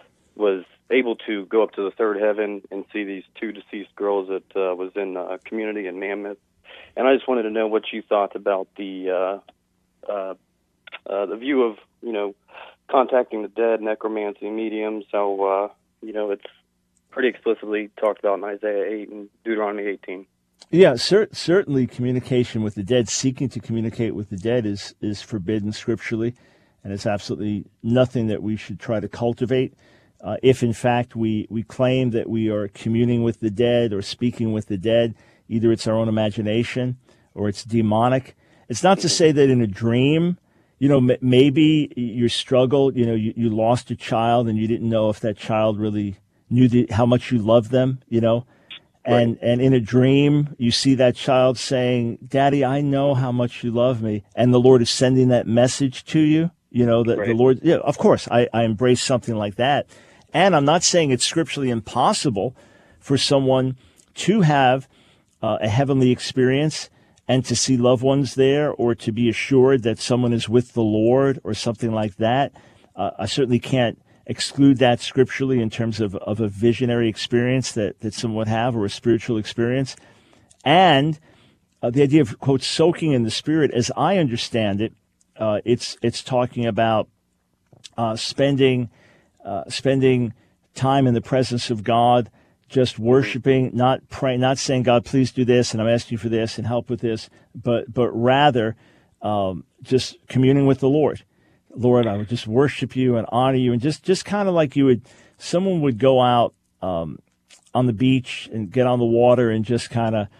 Speaker 8: was able to go up to the third heaven and see these two deceased girls that uh, was in a community in Mammoth. And I just wanted to know what you thought about the uh, uh, uh, the view of, you know, contacting the dead, necromancy, mediums. So, uh, you know, it's pretty explicitly talked about in Isaiah eight and Deuteronomy eighteen.
Speaker 1: Yeah, cer- certainly communication with the dead, seeking to communicate with the dead is, is forbidden scripturally, and it's absolutely nothing that we should try to cultivate. Uh, if, in fact, we, we claim that we are communing with the dead or speaking with the dead, either it's our own imagination or it's demonic. It's not to say that in a dream, you know, m- maybe you struggled, you know, you, you lost a child and you didn't know if that child really knew the, how much you loved them, you know. And right. and in a dream, you see that child saying, Daddy, I know how much you love me. And the Lord is sending that message to you, you know, that right. the Lord, yeah, of course, I, I embrace something like that. And I'm not saying it's scripturally impossible for someone to have uh, a heavenly experience and to see loved ones there, or to be assured that someone is with the Lord or something like that. Uh, I certainly can't exclude that scripturally in terms of, of a visionary experience that, that someone would have, or a spiritual experience. And uh, the idea of, quote, soaking in the Spirit, as I understand it, uh, it's it's talking about uh, spending uh, spending time in the presence of God, just worshiping, not praying, not saying, God, please do this, and I'm asking you for this, and help with this, but but rather um, just communing with the Lord. Lord, I would just worship you and honor you, and just, just kind of like you would, someone would go out um, on the beach and get on the water and just kind of,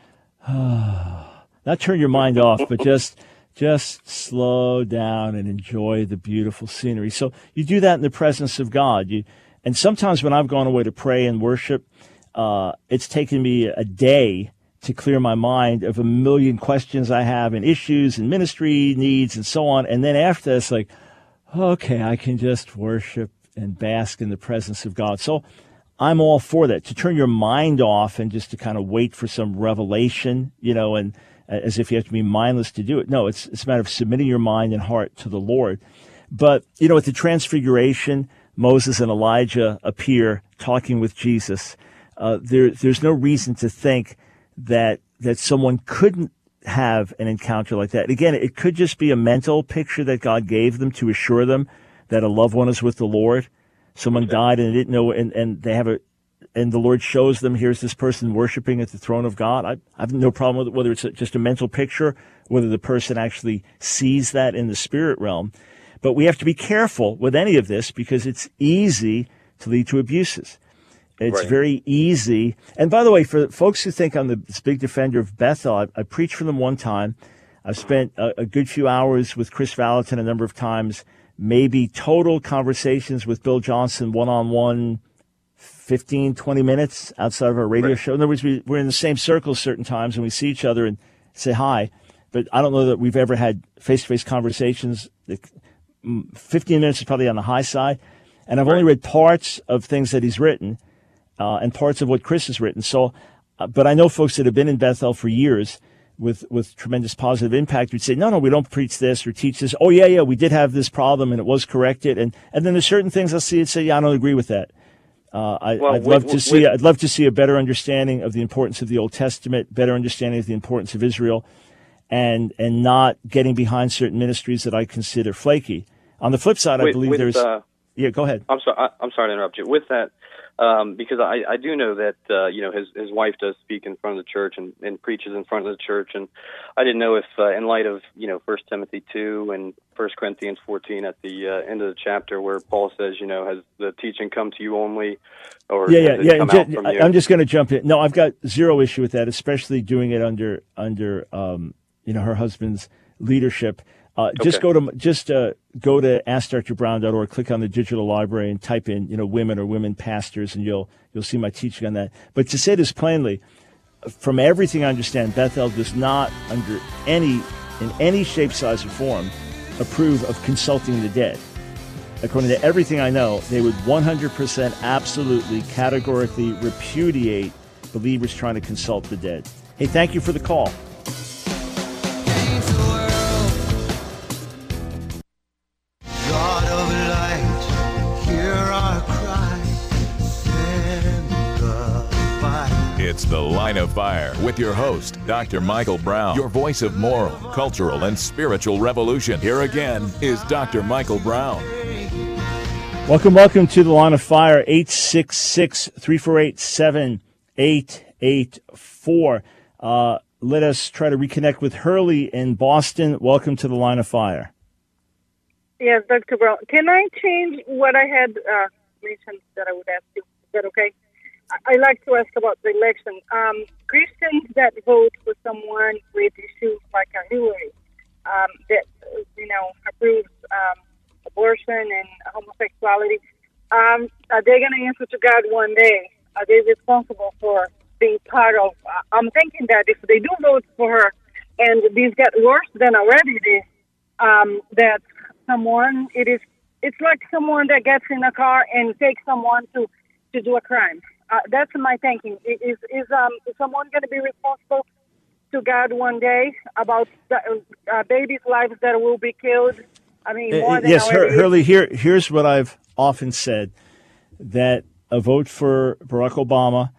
Speaker 1: uh, not turn your mind off, but just just slow down and enjoy the beautiful scenery. So you do that in the presence of God. You, and sometimes when I've gone away to pray and worship, uh, it's taken me a day to clear my mind of a million questions I have and issues and ministry needs and so on. And then after, it's like, okay, I can just worship and bask in the presence of God. So I'm all for that, to turn your mind off and just to kind of wait for some revelation, you know, and as if you have to be mindless to do it. No, it's, it's a matter of submitting your mind and heart to the Lord. But, you know, at the Transfiguration, Moses and Elijah appear talking with Jesus. Uh, there, there's no reason to think that that someone couldn't have an encounter like that. Again, it could just be a mental picture that God gave them to assure them that a loved one is with the Lord. Someone okay. died and they didn't know, and, and they have a, and the Lord shows them, here's this person worshiping at the throne of God. I, I have no problem with it, whether it's a, just a mental picture, whether the person actually sees that in the spirit realm. But we have to be careful with any of this because it's easy to lead to abuses. It's right. very easy. And by the way, for folks who think I'm the, this big defender of Bethel, I, I preached for them one time. I've spent a, a good few hours with Chris Valentin a number of times, maybe total conversations with Bill Johnson one-on-one, fifteen, twenty minutes outside of our radio right. show. In other words, we, we're in the same circles certain times and we see each other and say hi. But I don't know that we've ever had face-to-face conversations. fifteen minutes is probably on the high side. And I've right. only read parts of things that he's written. Uh, and parts of what Chris has written. So, uh, but I know folks that have been in Bethel for years with, with tremendous positive impact would say, no, no, we don't preach this or teach this. Oh, yeah, yeah, we did have this problem and it was corrected. And, and then there's certain things I'll see and say, yeah, I don't agree with that. Uh, I, well, I'd love wait, to wait, see, wait. I'd love to see a better understanding of the importance of the Old Testament, better understanding of the importance of Israel, and, and not getting behind certain ministries that I consider flaky. On the flip side,
Speaker 8: with,
Speaker 1: I believe
Speaker 8: with,
Speaker 1: there's,
Speaker 8: uh,
Speaker 1: Yeah, go ahead.
Speaker 8: I'm sorry. I, I'm sorry to interrupt you. With that, um, because I, I do know that uh, you know his his wife does speak in front of the church and, and preaches in front of the church, and I didn't know if, uh, in light of you know First Timothy two and First Corinthians fourteen at the uh, end of the chapter, where Paul says, you know, has the teaching come to you only, or
Speaker 1: yeah, yeah,
Speaker 8: has it
Speaker 1: yeah.
Speaker 8: come
Speaker 1: Ju-
Speaker 8: out from you?
Speaker 1: I'm just going to jump in. No, I've got zero issue with that, especially doing it under under um, you know her husband's leadership. Uh, just
Speaker 8: Okay.
Speaker 1: go to just uh, go to ask dr brown dot org, click on the digital library, and type in you know women or women pastors, and you'll you'll see my teaching on that. But to say this plainly, from everything I understand, Bethel does not, under any in any shape, size, or form, approve of consulting the dead. According to everything I know, they would one hundred percent, absolutely, categorically repudiate believers trying to consult the dead. Hey, thank you for the call.
Speaker 9: God of light, hear our cry, send goodbye.
Speaker 2: It's The Line of Fire with your host, Doctor Michael Brown, your voice of moral, cultural, and spiritual revolution. Here again is Doctor Michael Brown.
Speaker 1: Welcome, welcome to the Line of Fire, eight six six, three four eight, seven eight eight four. Uh, let us try to reconnect with Hurley in Boston. Welcome to the Line of Fire.
Speaker 10: Yes, Doctor Brown. Can I change what I had uh, mentioned that I would ask you? Is that okay? I- I'd like to ask about the election. Um, Christians that vote for someone with issues like a Hillary, um, that, uh, you know, approves um, abortion and homosexuality, um, are they going to answer to God one day? Are they responsible for being part of? Uh, I'm thinking that if they do vote for her and these get worse than already it is, um, that someone, it is, it's like someone that gets in a car and takes someone to, to do a crime. Uh, that's my thinking. Is, is, um, is someone going to be responsible to God one day about the, uh, babies' lives that will be killed? I mean, more
Speaker 1: Uh,
Speaker 10: than
Speaker 1: yes, Hur-
Speaker 10: already.
Speaker 1: Hurley, here, here's what I've often said, that a vote for Barack Obama,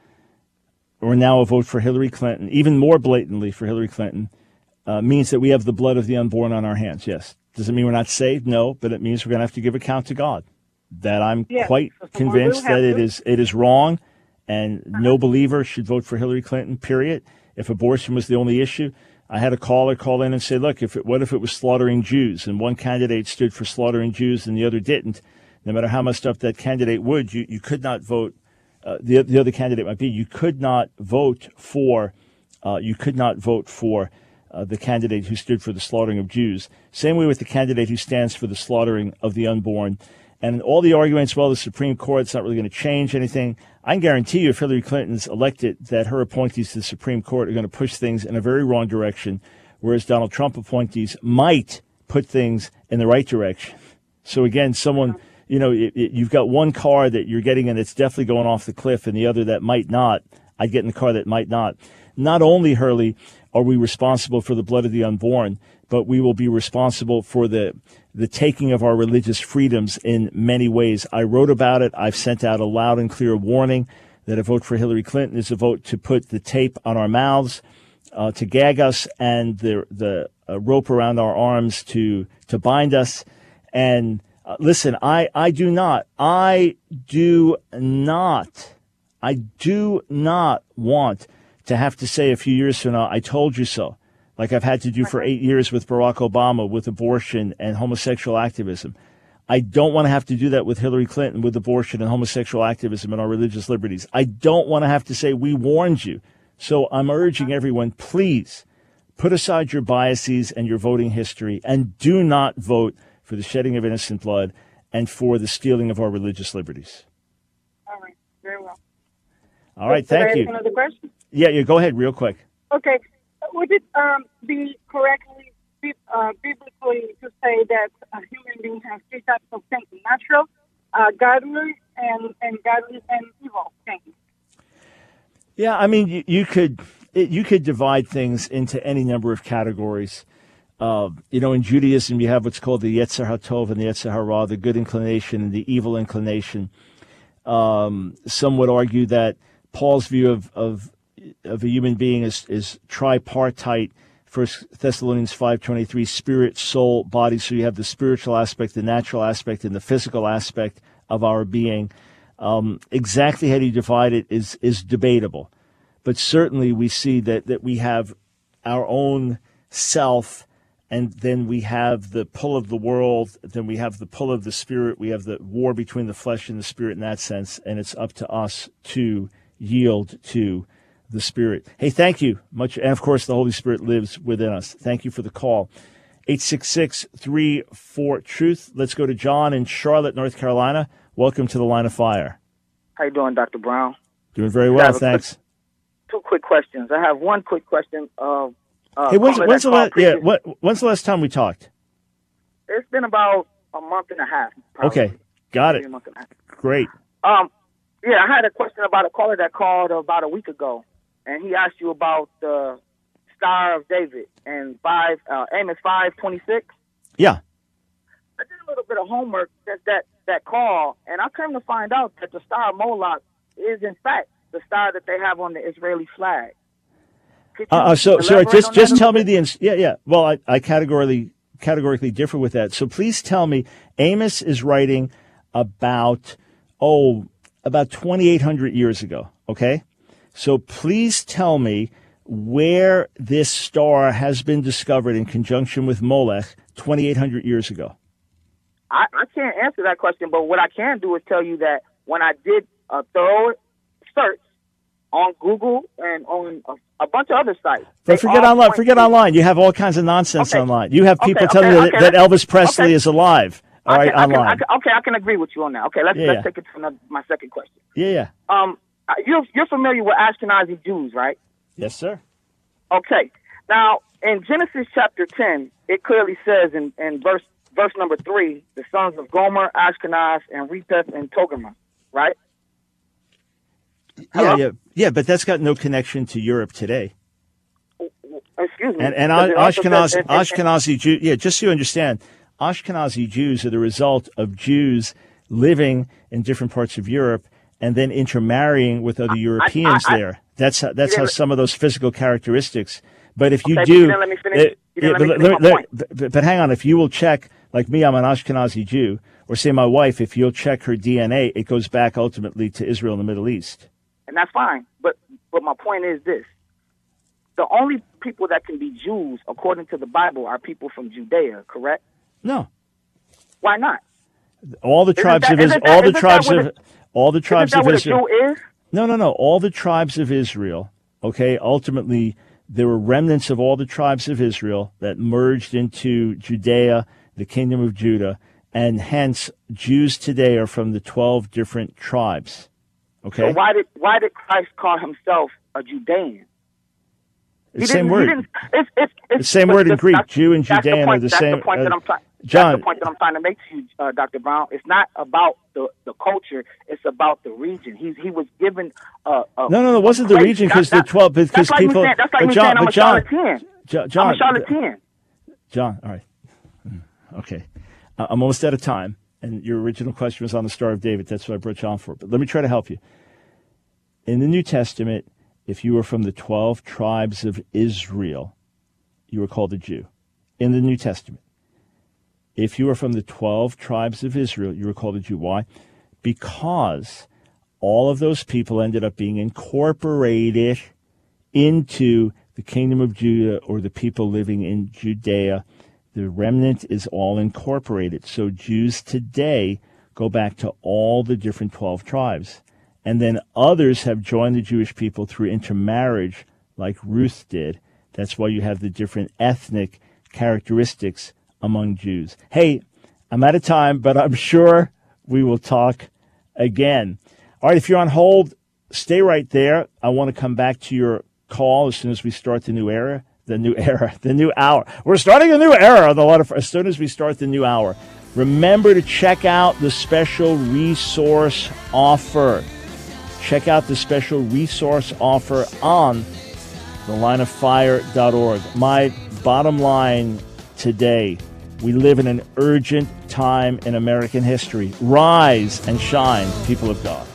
Speaker 1: or now a vote for Hillary Clinton, even more blatantly for Hillary Clinton, uh, means that we have the blood of the unborn on our hands, yes. Does it mean we're not saved? No, but it means we're going to have to give account to God. That I'm
Speaker 10: Yes,
Speaker 1: quite
Speaker 10: so someone
Speaker 1: convinced
Speaker 10: will have
Speaker 1: that it
Speaker 10: to.
Speaker 1: is it is wrong, and no believer should vote for Hillary Clinton, period. If abortion was the only issue, I had a caller call in and say, look, if it, what if it was slaughtering Jews, and one candidate stood for slaughtering Jews and the other didn't? No matter how much up that candidate would, you, you could not vote, uh, the, the other candidate might be, you could not vote for, uh, you could not vote for Uh, the candidate who stood for the slaughtering of Jews. Same way with the candidate who stands for the slaughtering of the unborn. And all the arguments, well, the Supreme Court's not really going to change anything. I can guarantee you if Hillary Clinton's elected that her appointees to the Supreme Court are going to push things in a very wrong direction, whereas Donald Trump appointees might put things in the right direction. So again, someone, you know, it, it, you've got one car that you're getting in that's definitely going off the cliff and the other that might not. I'd get in the car that might not. Not only, Hurley, are we responsible for the blood of the unborn, but we will be responsible for the the taking of our religious freedoms in many ways. I wrote about it. I've sent out a loud and clear warning that a vote for Hillary Clinton is a vote to put the tape on our mouths, uh, to gag us, and the the uh, rope around our arms to to bind us. And uh, listen, I, I do not, I do not, I do not want to have to say a few years from now, I told you so, like I've had to do for eight years with Barack Obama, with abortion and homosexual activism. I don't want to have to do that with Hillary Clinton, with abortion and homosexual activism and our religious liberties. I don't want to have to say, we warned you. So I'm urging everyone, please put aside your biases and your voting history and do not vote for the shedding of innocent blood and for the stealing of our religious liberties.
Speaker 10: All right, very well.
Speaker 1: All right,
Speaker 10: So,
Speaker 1: thank
Speaker 10: could I
Speaker 1: you.
Speaker 10: ask another question?
Speaker 1: Yeah, yeah, go ahead real quick.
Speaker 10: Okay. Would it um, be correctly, uh, biblically, to say that a human being has three types of thinking: natural, uh, godly, and, and godly and evil thinking?
Speaker 1: Yeah, I mean, you, you could it, you could divide things into any number of categories. Uh, you know, in Judaism, you have what's called the Yetzer HaTov and the Yetzer Hara, the good inclination and the evil inclination. Um, some would argue that Paul's view of of, of a human being is, is tripartite. First Thessalonians five twenty-three, spirit, soul, body. So you have the spiritual aspect, the natural aspect, and the physical aspect of our being. Um, exactly how you divide it is is debatable. But certainly we see that, that we have our own self, and then we have the pull of the world, then we have the pull of the spirit, we have the war between the flesh and the spirit in that sense, and it's up to us to yield to the Spirit. Hey, thank you much. And of course, the Holy Spirit lives within us. Thank you for the call. eight six six, three four, truth. Let's go to John in Charlotte, North Carolina. Welcome to the Line of Fire.
Speaker 11: How you doing, Doctor Brown?
Speaker 1: Doing very well, thanks.
Speaker 11: Quick, two quick questions. I have one quick question. Uh, uh,
Speaker 1: hey, when's, when's, the last, yeah, what, when's the last time we talked?
Speaker 11: It's been about a month and a half. Probably.
Speaker 1: Okay, got it. Great.
Speaker 11: Um, yeah, I had a question about a caller that called about a week ago, and he asked you about the Star of David and five uh, Amos five twenty six.
Speaker 1: Yeah.
Speaker 11: I did a little bit of homework since that that call, and I come to find out that the Star of Moloch is in fact the star that they have on the Israeli flag.
Speaker 1: Uh, so, sorry, just just tell me the ins- yeah yeah. Well, I, I categorically categorically differ with that. So please tell me, Amos is writing about oh about twenty-eight hundred years ago. Okay. So please tell me where this star has been discovered in conjunction with Molech twenty-eight hundred years ago.
Speaker 11: I, I can't answer that question, but what I can do is tell you that when I did a thorough search on Google and on a, a bunch of other sites.
Speaker 1: But forget online. Forget to... online. You have all kinds of nonsense
Speaker 11: okay.
Speaker 1: online. You have people
Speaker 11: okay,
Speaker 1: telling
Speaker 11: okay,
Speaker 1: you
Speaker 11: okay,
Speaker 1: that, that Elvis Presley
Speaker 11: okay.
Speaker 1: is alive. All
Speaker 11: okay,
Speaker 1: right,
Speaker 11: I
Speaker 1: online.
Speaker 11: Can, I can, okay, I can agree with you on that. Okay, let's
Speaker 1: yeah,
Speaker 11: let's
Speaker 1: yeah.
Speaker 11: take it to another, my second question.
Speaker 1: Yeah, yeah.
Speaker 11: Um, you're you're familiar with Ashkenazi Jews, right?
Speaker 1: Yes, sir.
Speaker 11: Okay. Now, in Genesis chapter ten, it clearly says in, in verse verse number three, the sons of Gomer, Ashkenaz, and Repeth and Togarmah, right?
Speaker 1: Hello? Yeah, yeah, yeah, but that's got no connection to Europe today.
Speaker 11: Excuse me.
Speaker 1: And, and Ashkenaz, Ashkenazi Jews, yeah, just so you understand, Ashkenazi Jews are the result of Jews living in different parts of Europe and then intermarrying with other Europeans
Speaker 11: I, I,
Speaker 1: there. That's how, that's how some of those physical characteristics. But if you
Speaker 11: okay,
Speaker 1: do,
Speaker 11: but let me finish. Uh, yeah,
Speaker 1: but, let, let, but, but hang on, if you will check, like me, I'm an Ashkenazi Jew, or say my wife, if you'll check her D N A, it goes back ultimately to Israel and the Middle East.
Speaker 11: And that's fine. But but my point is this. The only people that can be Jews, according to the Bible, are people from Judea, correct?
Speaker 1: No.
Speaker 11: Why not?
Speaker 1: All the
Speaker 11: isn't
Speaker 1: tribes
Speaker 11: that,
Speaker 1: of Israel, all the tribes of a, all the tribes of Israel.
Speaker 11: Is?
Speaker 1: No, no, no. All the tribes of Israel, okay, ultimately there were remnants of all the tribes of Israel that merged into Judea, the kingdom of Judah, and hence Jews today are from the twelve different tribes. Okay?
Speaker 11: So why did why did Christ call himself a Judean?
Speaker 1: The same word.
Speaker 11: It's, it's, it's,
Speaker 1: the same word in Greek. Jew and Judean
Speaker 11: the
Speaker 1: are the
Speaker 11: that's
Speaker 1: same.
Speaker 11: The point
Speaker 1: uh,
Speaker 11: that I'm try-
Speaker 1: John,
Speaker 11: that's the point that I'm trying to make to you, uh, Doctor Brown. It's not about the, the culture. It's about the region. He he was given. Uh, a,
Speaker 1: no, no, it wasn't the region because the twelve because
Speaker 11: like
Speaker 1: people.
Speaker 11: Saying, that's like
Speaker 1: but
Speaker 11: me
Speaker 1: John,
Speaker 11: saying I'm
Speaker 1: but
Speaker 11: a
Speaker 1: John,
Speaker 11: charlatan.
Speaker 1: John, John,
Speaker 11: I'm a charlatan.
Speaker 1: John, all right, okay. Uh, I'm almost out of time, and your original question was on the Star of David. That's what I brought John for. But let me try to help you. In the New Testament, if you were from the twelve tribes of Israel, you were called a Jew. In the New Testament. If you were from the twelve tribes of Israel, you were called a Jew. Why? Because all of those people ended up being incorporated into the kingdom of Judah or the people living in Judea. The remnant is all incorporated. So Jews today go back to all the different twelve tribes. And then others have joined the Jewish people through intermarriage, like Ruth did. That's why you have the different ethnic characteristics among Jews. Hey, I'm out of time, but I'm sure we will talk again. All right, if you're on hold, stay right there. I want to come back to your call as soon as we start the new era, the new era, the new hour. We're starting a new era, a lot of, as soon as we start the new hour. Remember to check out the special resource offer. Check out the special resource offer on the line of fire dot org. My bottom line today, we live in an urgent time in American history. Rise and shine, people of God.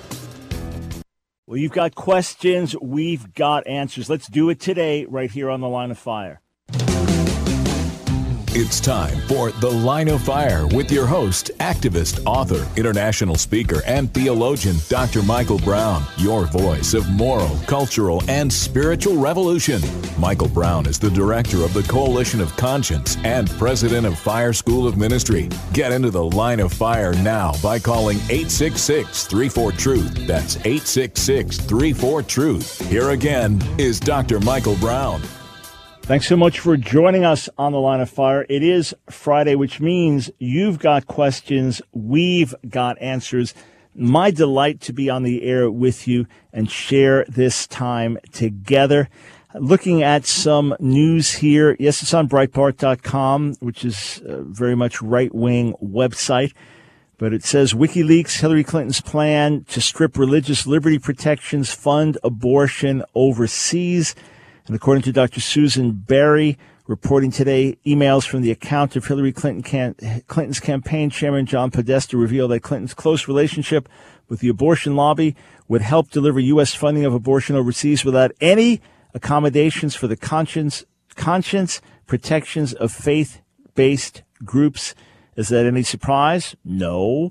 Speaker 1: Well, you've got questions, we've got answers. Let's do it today right here on the Line of Fire.
Speaker 2: It's time for The Line of Fire with your host, activist, author, international speaker, and theologian, Doctor Michael Brown, your voice of moral, cultural, and spiritual revolution. Michael Brown is the director of the Coalition of Conscience and president of Fire School of Ministry. Get into The Line of Fire now by calling eight six six, three four, truth. That's eight six six, three four, truth. Here again is Doctor Michael Brown.
Speaker 1: Thanks so much for joining us on The Line of Fire. It is Friday, which means you've got questions, we've got answers. My delight to be on the air with you and share this time together. Looking at some news here. Yes, it's on Breitbart dot com, which is a very much right-wing website. But it says WikiLeaks, Hillary Clinton's plan to strip religious liberty protections, fund abortion overseas. And according to Doctor Susan Berry, reporting today, emails from the account of Hillary Clinton can, Clinton's campaign chairman, John Podesta, reveal that Clinton's close relationship with the abortion lobby would help deliver U S funding of abortion overseas without any accommodations for the conscience, conscience protections of faith-based groups. Is that any surprise? No,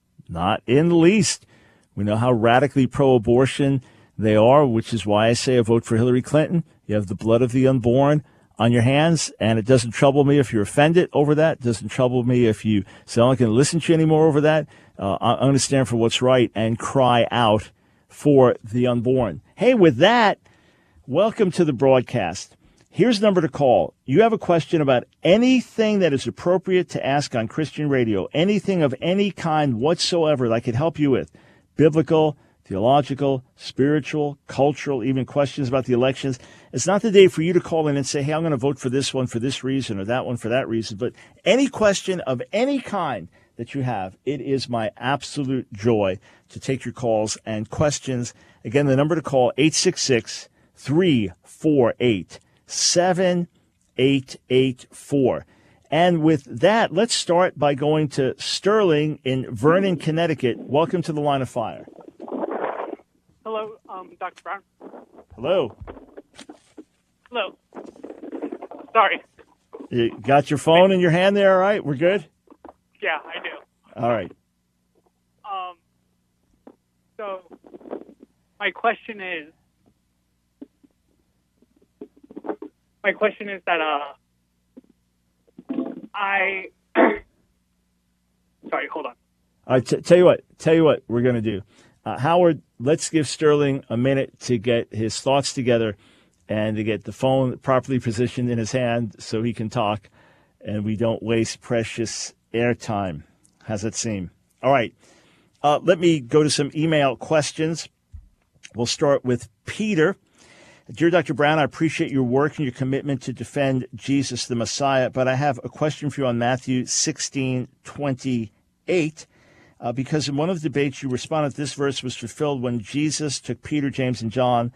Speaker 1: not in the least. We know how radically pro-abortion they are, which is why I say I vote for Hillary Clinton. You have the blood of the unborn on your hands, and it doesn't trouble me if you're offended over that. It doesn't trouble me if you say, I'm not going to listen to you anymore over that. Uh, I'm going to stand for what's right and cry out for the unborn. Hey, with that, welcome to the broadcast. Here's the number to call. You have a question about anything that is appropriate to ask on Christian radio, anything of any kind whatsoever that I could help you with, biblical, theological, spiritual, cultural, even questions about the elections. It's not the day for you to call in and say, hey, I'm going to vote for this one for this reason or that one for that reason. But any question of any kind that you have, it is my absolute joy to take your calls and questions. Again, the number to call, eight six six, three four eight, seven eight eight four. And with that, let's start by going to Sterling in Vernon, Connecticut. Welcome to the Line of Fire.
Speaker 12: Hello, um, Doctor Brown.
Speaker 1: Hello.
Speaker 12: Hello. Sorry.
Speaker 1: You got your phone in your hand there, all right? We're good?
Speaker 12: Yeah, I do.
Speaker 1: All right.
Speaker 12: Um, so, my question is, my question is that, uh, I, sorry, hold on.
Speaker 1: All right, t- tell you what, tell you what we're going to do. Uh, Howard, let's give Sterling a minute to get his thoughts together and to get the phone properly positioned in his hand so he can talk and we don't waste precious airtime. How's that seem? All right. Uh, let me go to some email questions. We'll start with Peter. Dear Doctor Brown, I appreciate your work and your commitment to defend Jesus the Messiah, but I have a question for you on Matthew sixteen twenty-eight. Uh, because in one of the debates you responded, this verse was fulfilled when Jesus took Peter, James, and John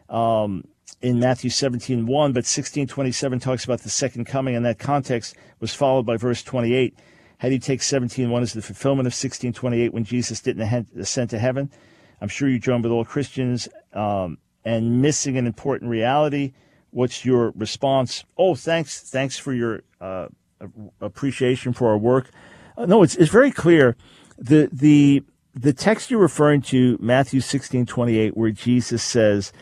Speaker 1: um, in Matthew seventeen one, but sixteen twenty-seven talks about the second coming, and that context was followed by verse twenty-eight. How do you take seventeen one as the fulfillment of sixteen twenty-eight when Jesus didn't ascend to heaven? I'm sure you join with all Christians um, and missing an important reality. What's your response? Oh, thanks. Thanks for your uh, appreciation for our work. Uh, no, it's it's very clear. The the the text you're referring to, Matthew sixteen twenty-eight, where Jesus says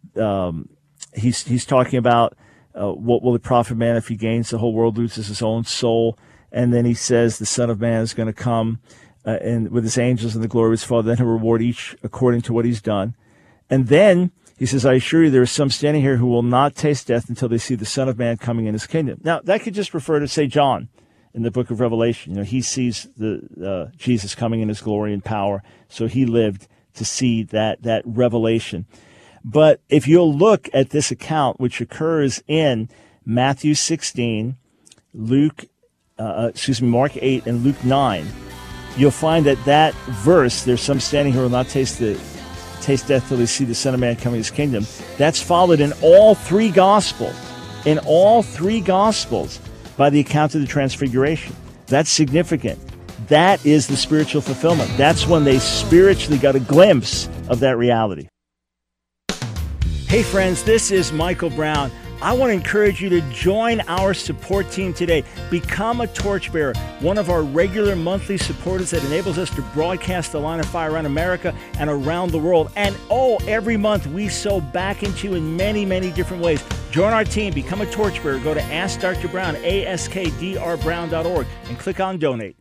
Speaker 1: um, he's he's talking about uh, what will it profit man if he gains the whole world, loses his own soul, and then he says the Son of Man is going to come uh, and with his angels and the glory of his Father, then he'll reward each according to what he's done, and then he says, I assure you there are some standing here who will not taste death until they see the Son of Man coming in his kingdom. Now that could just refer to, say, John. In the book of Revelation, you know, he sees the uh, Jesus coming in his glory and power, so he lived to see that that revelation. But if you'll look at this account, which occurs in Matthew sixteen, Luke, uh, excuse me, Mark eight, and Luke nine, you'll find that that verse, "There's some standing here who will not taste the taste death till they see the Son of Man coming in his kingdom," that's followed in all three Gospels, in all three Gospels. By the account of the Transfiguration. That's significant. That is the spiritual fulfillment. That's when they spiritually got a glimpse of that reality. Hey friends, this is Michael Brown. I want to encourage you to join our support team today. Become a torchbearer, one of our regular monthly supporters that enables us to broadcast the Line of Fire around America and around the world. And oh, every month we sow back into you in many, many different ways. Join our team, become a torchbearer. Go to Ask Doctor Brown, A S K D R brown dot org, and click on Donate.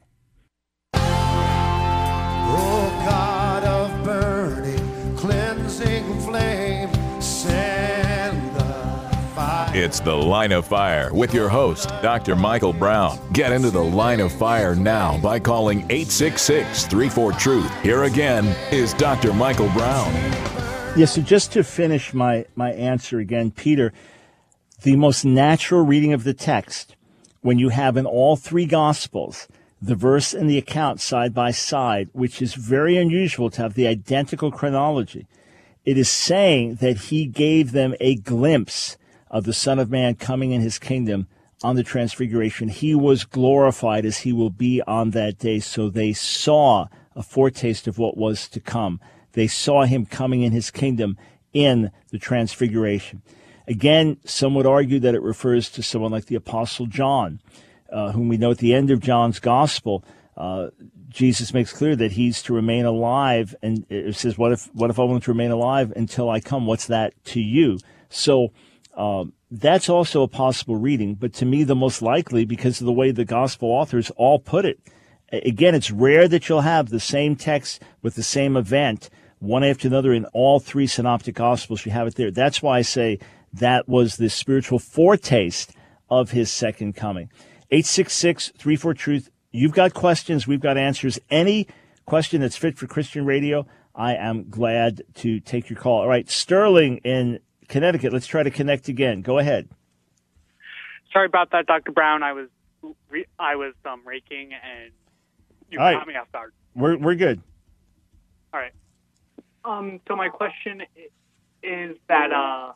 Speaker 9: Oh, God of burning, cleansing flame, send the fire.
Speaker 2: It's The Line of Fire with your host, Doctor Michael Brown. Get into the Line of Fire now by calling eight six six, three four, truth. Here again is Doctor Michael Brown.
Speaker 1: Yes, so just to finish my, my answer again, Peter, the most natural reading of the text, when you have in all three Gospels the verse and the account side by side, which is very unusual to have the identical chronology, it is saying that he gave them a glimpse of the Son of Man coming in his kingdom on the Transfiguration. He was glorified as he will be on that day. So they saw a foretaste of what was to come. They saw him coming in his kingdom in the Transfiguration. Again, some would argue that it refers to someone like the Apostle John, uh, whom we know at the end of John's Gospel. Uh, Jesus makes clear that he's to remain alive, and it says, what if what if I want to remain alive until I come? What's that to you? So um, that's also a possible reading, but to me the most likely, because of the way the Gospel authors all put it. Again, it's rare that you'll have the same text with the same event, one after another in all three Synoptic Gospels. You have it there. That's why I say that was the spiritual foretaste of his second coming. eight six six, three four, truth. You've got questions. We've got answers. Any question that's fit for Christian radio, I am glad to take your call. All right, Sterling in Connecticut. Let's try to connect again. Go ahead.
Speaker 12: Sorry about that, Doctor Brown. I was re- I was um, raking, and you
Speaker 1: All right.
Speaker 12: caught me off guard.
Speaker 1: We're we're good.
Speaker 12: All right. Um. So my question is that uh,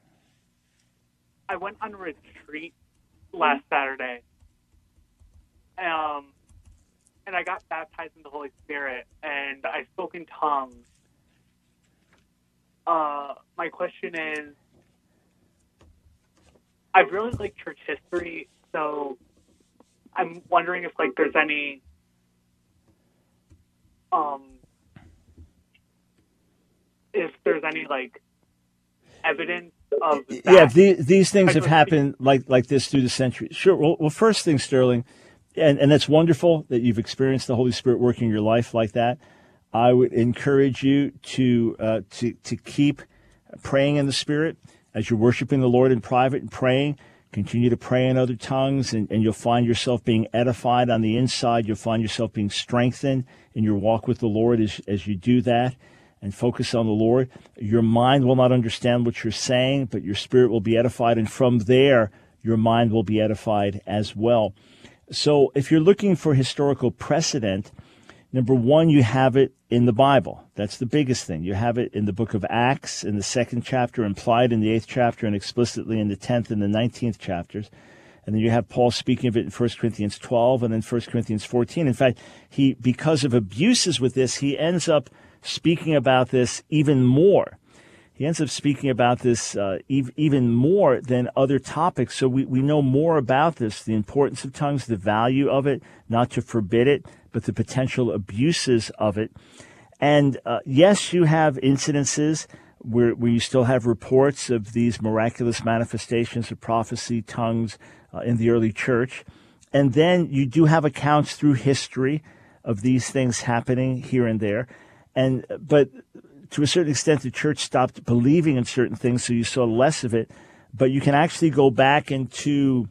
Speaker 12: I went on a retreat last Saturday. Um, and I got baptized in the Holy Spirit, and I spoke in tongues. Uh, my question is, I really like church history, so I'm wondering if, like, there's any, um, if there's any, like, evidence of that.
Speaker 1: Yeah, the, these things have happened like like this through the centuries. Sure. Well, well first thing, Sterling, and, and that's wonderful that you've experienced the Holy Spirit working in your life like that. I would encourage you to uh, to to keep praying in the Spirit as you're worshiping the Lord in private and praying. Continue to pray in other tongues, and, and you'll find yourself being edified on the inside. You'll find yourself being strengthened in your walk with the Lord as as you do that. And focus on the Lord. Your mind will not understand what you're saying, but your spirit will be edified. And from there, your mind will be edified as well. So if you're looking for historical precedent, number one, you have it in the Bible. That's the biggest thing. You have it in the book of Acts, in the second chapter, implied in the eighth chapter, and explicitly in the tenth and the nineteenth chapters. And then you have Paul speaking of it in First Corinthians twelve and then First Corinthians fourteen. In fact, he, because of abuses with this, he ends up speaking about this even more. He ends up speaking about this uh, ev- even more than other topics. So we, we know more about this, the importance of tongues, the value of it, not to forbid it, but the potential abuses of it. And uh, yes, you have incidences where, where you still have reports of these miraculous manifestations of prophecy, tongues uh, in the early church. And then you do have accounts through history of these things happening here and there. And but to a certain extent, the church stopped believing in certain things, so you saw less of it. But you can actually go back into,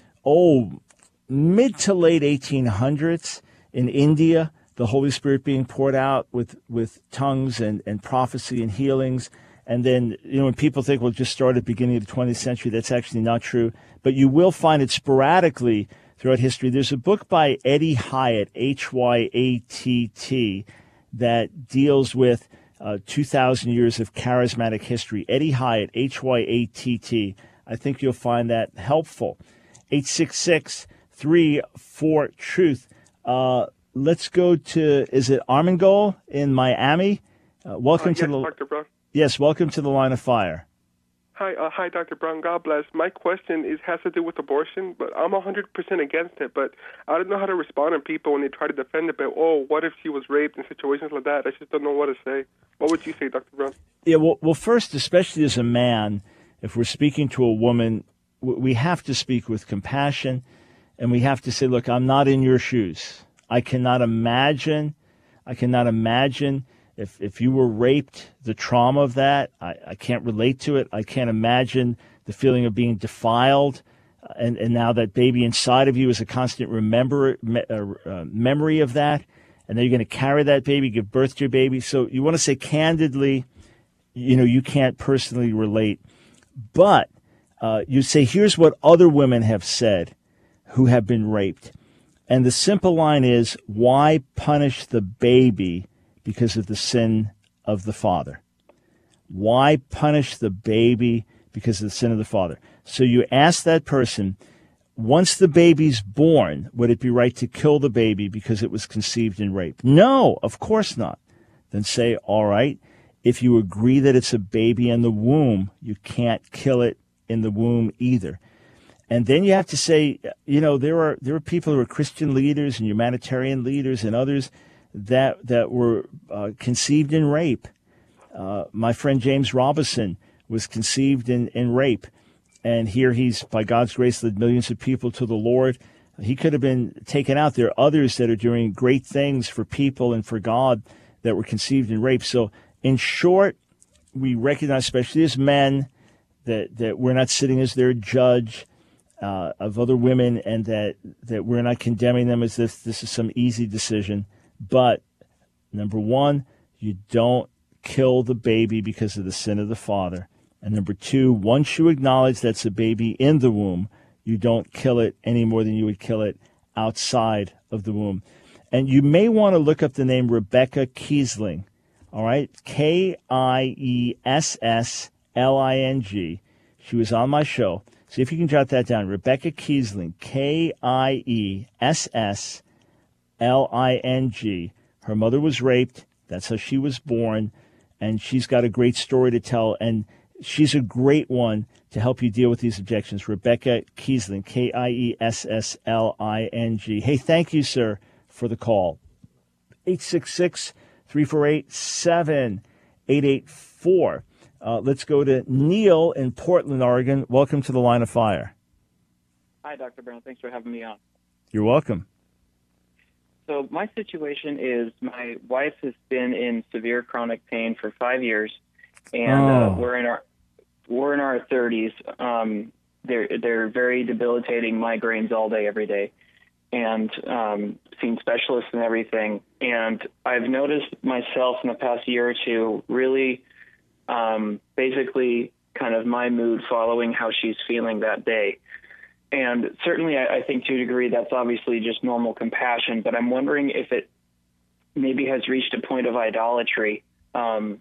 Speaker 1: oh, mid to late eighteen hundreds in India, the Holy Spirit being poured out with, with tongues and, and prophecy and healings. And then, you know, when people think, well, it just started at the beginning of the twentieth century, that's actually not true. But you will find it sporadically throughout history. There's a book by Eddie Hyatt, H Y A T T, that deals with uh, two thousand years of charismatic history. Eddie Hyatt, H Y A T T. I think you'll find that helpful. eight six six, three four, truth. Uh, let's go to, is it Armengol in Miami? Uh, welcome
Speaker 13: uh,
Speaker 1: to
Speaker 13: yes,
Speaker 1: the...
Speaker 13: Doctor Brown.
Speaker 1: Yes, welcome to the Line of Fire.
Speaker 13: Hi, uh, hi, Doctor Brown. God bless. My question is has to do with abortion, but I'm one hundred percent against it. But I don't know how to respond to people when they try to defend it. But oh, what if she was raped in situations like that? I just don't know what to say. What would you say, Doctor Brown?
Speaker 1: Yeah, well, well, first, especially as a man, if we're speaking to a woman, we have to speak with compassion, and we have to say, look, I'm not in your shoes. I cannot imagine, I cannot imagine if, if you were raped, the trauma of that. I, I can't relate to it. I can't imagine the feeling of being defiled, uh, and, and now that baby inside of you is a constant remember, me, uh, uh, memory of that, and then you're going to carry that baby, give birth to your baby. So you want to say candidly, you know, you can't personally relate. But uh, you say, here's what other women have said who have been raped. And the simple line is, why punish the baby because of the sin of the father? Why punish the baby because of the sin of the father? So you ask that person, once the baby's born, would it be right to kill the baby because it was conceived in rape? No, of course not. Then say, all right, if you agree that it's a baby in the womb, you can't kill it in the womb either. And then you have to say, you know, there are there are people who are Christian leaders and humanitarian leaders and others that that were uh, conceived in rape. Uh, my friend James Robison was conceived in, in rape. And here he's, by God's grace, led millions of people to the Lord. He could have been taken out. There are others that are doing great things for people and for God that were conceived in rape. So in short, we recognize, especially as men, that, that we're not sitting as their judge uh, of other women, and that, that we're not condemning them as if this is some easy decision. But number one, you don't kill the baby because of the sin of the father. And number two, once you acknowledge that's a baby in the womb, you don't kill it any more than you would kill it outside of the womb. And you may want to look up the name Rebecca Kiesling. All right, K I E S S L I N G. She was on my show. See if you can jot that down. Rebecca Kiesling, K I E S S L I N G. Her mother was raped. That's how she was born. And she's got a great story to tell. And she's a great one to help you deal with these objections. Rebecca Kiesling, K I E S S L I N G. Hey, thank you, sir, for the call. eight six six, three four eight, seven eight eight four. Uh, let's go to Neil in Portland, Oregon. Welcome to the Line of Fire.
Speaker 14: Hi, Doctor Brown. Thanks for having me on.
Speaker 1: You're welcome.
Speaker 14: So my situation is my wife has been in severe chronic pain for five years, and
Speaker 1: Oh.
Speaker 14: uh, we're in our we're in our thirties. Um, they're they're very debilitating migraines all day, every day, and um, seen specialists and everything. And I've noticed myself in the past year or two really, um, basically, kind of my mood following how she's feeling that day. And certainly, I, I think to a degree that's obviously just normal compassion. But I'm wondering if it maybe has reached a point of idolatry. Um,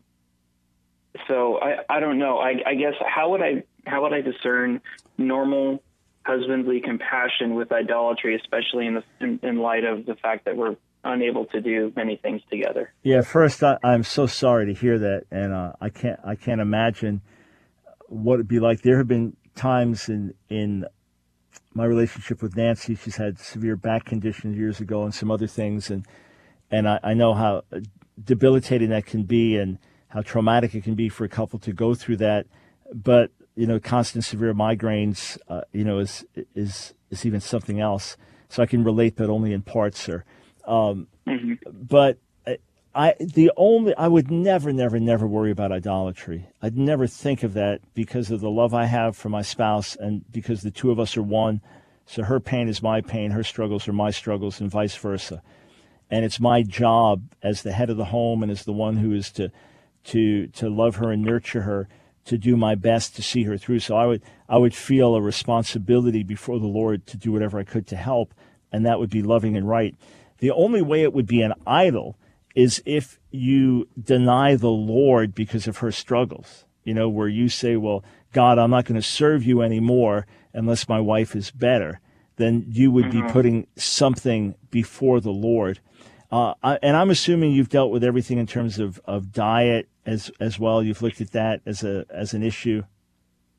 Speaker 14: so I, I don't know. I, I guess how would I how would I discern normal husbandly compassion with idolatry, especially in the in, in light of the fact that we're unable to do many things together?
Speaker 1: Yeah, first, I, I'm so sorry to hear that, and uh, I can't I can't imagine what it'd be like. There have been times in in my relationship with Nancy, she's had severe back conditions years ago and some other things, and and I, I know how debilitating that can be and how traumatic it can be for a couple to go through that. But you know, constant severe migraines, uh, you know, is is is even something else. So I can relate, but only in part, sir. Um,
Speaker 14: mm-hmm.
Speaker 1: But I, the only, I would never, never, never worry about idolatry. I'd never think of that because of the love I have for my spouse, and because the two of us are one. So her pain is my pain, her struggles are my struggles, and vice versa. And it's my job as the head of the home and as the one who is to, to, to love her and nurture her, to do my best to see her through. So I would, I would feel a responsibility before the Lord to do whatever I could to help, and that would be loving and right. The only way it would be an idol is if you deny the Lord because of her struggles, you know, where you say, well, God, I'm not going to serve you anymore unless my wife is better. Then you would
Speaker 14: mm-hmm.
Speaker 1: be putting something before the Lord. Uh, I, and I'm assuming you've dealt with everything in terms of, of diet as as well. You've looked at that as a as an issue.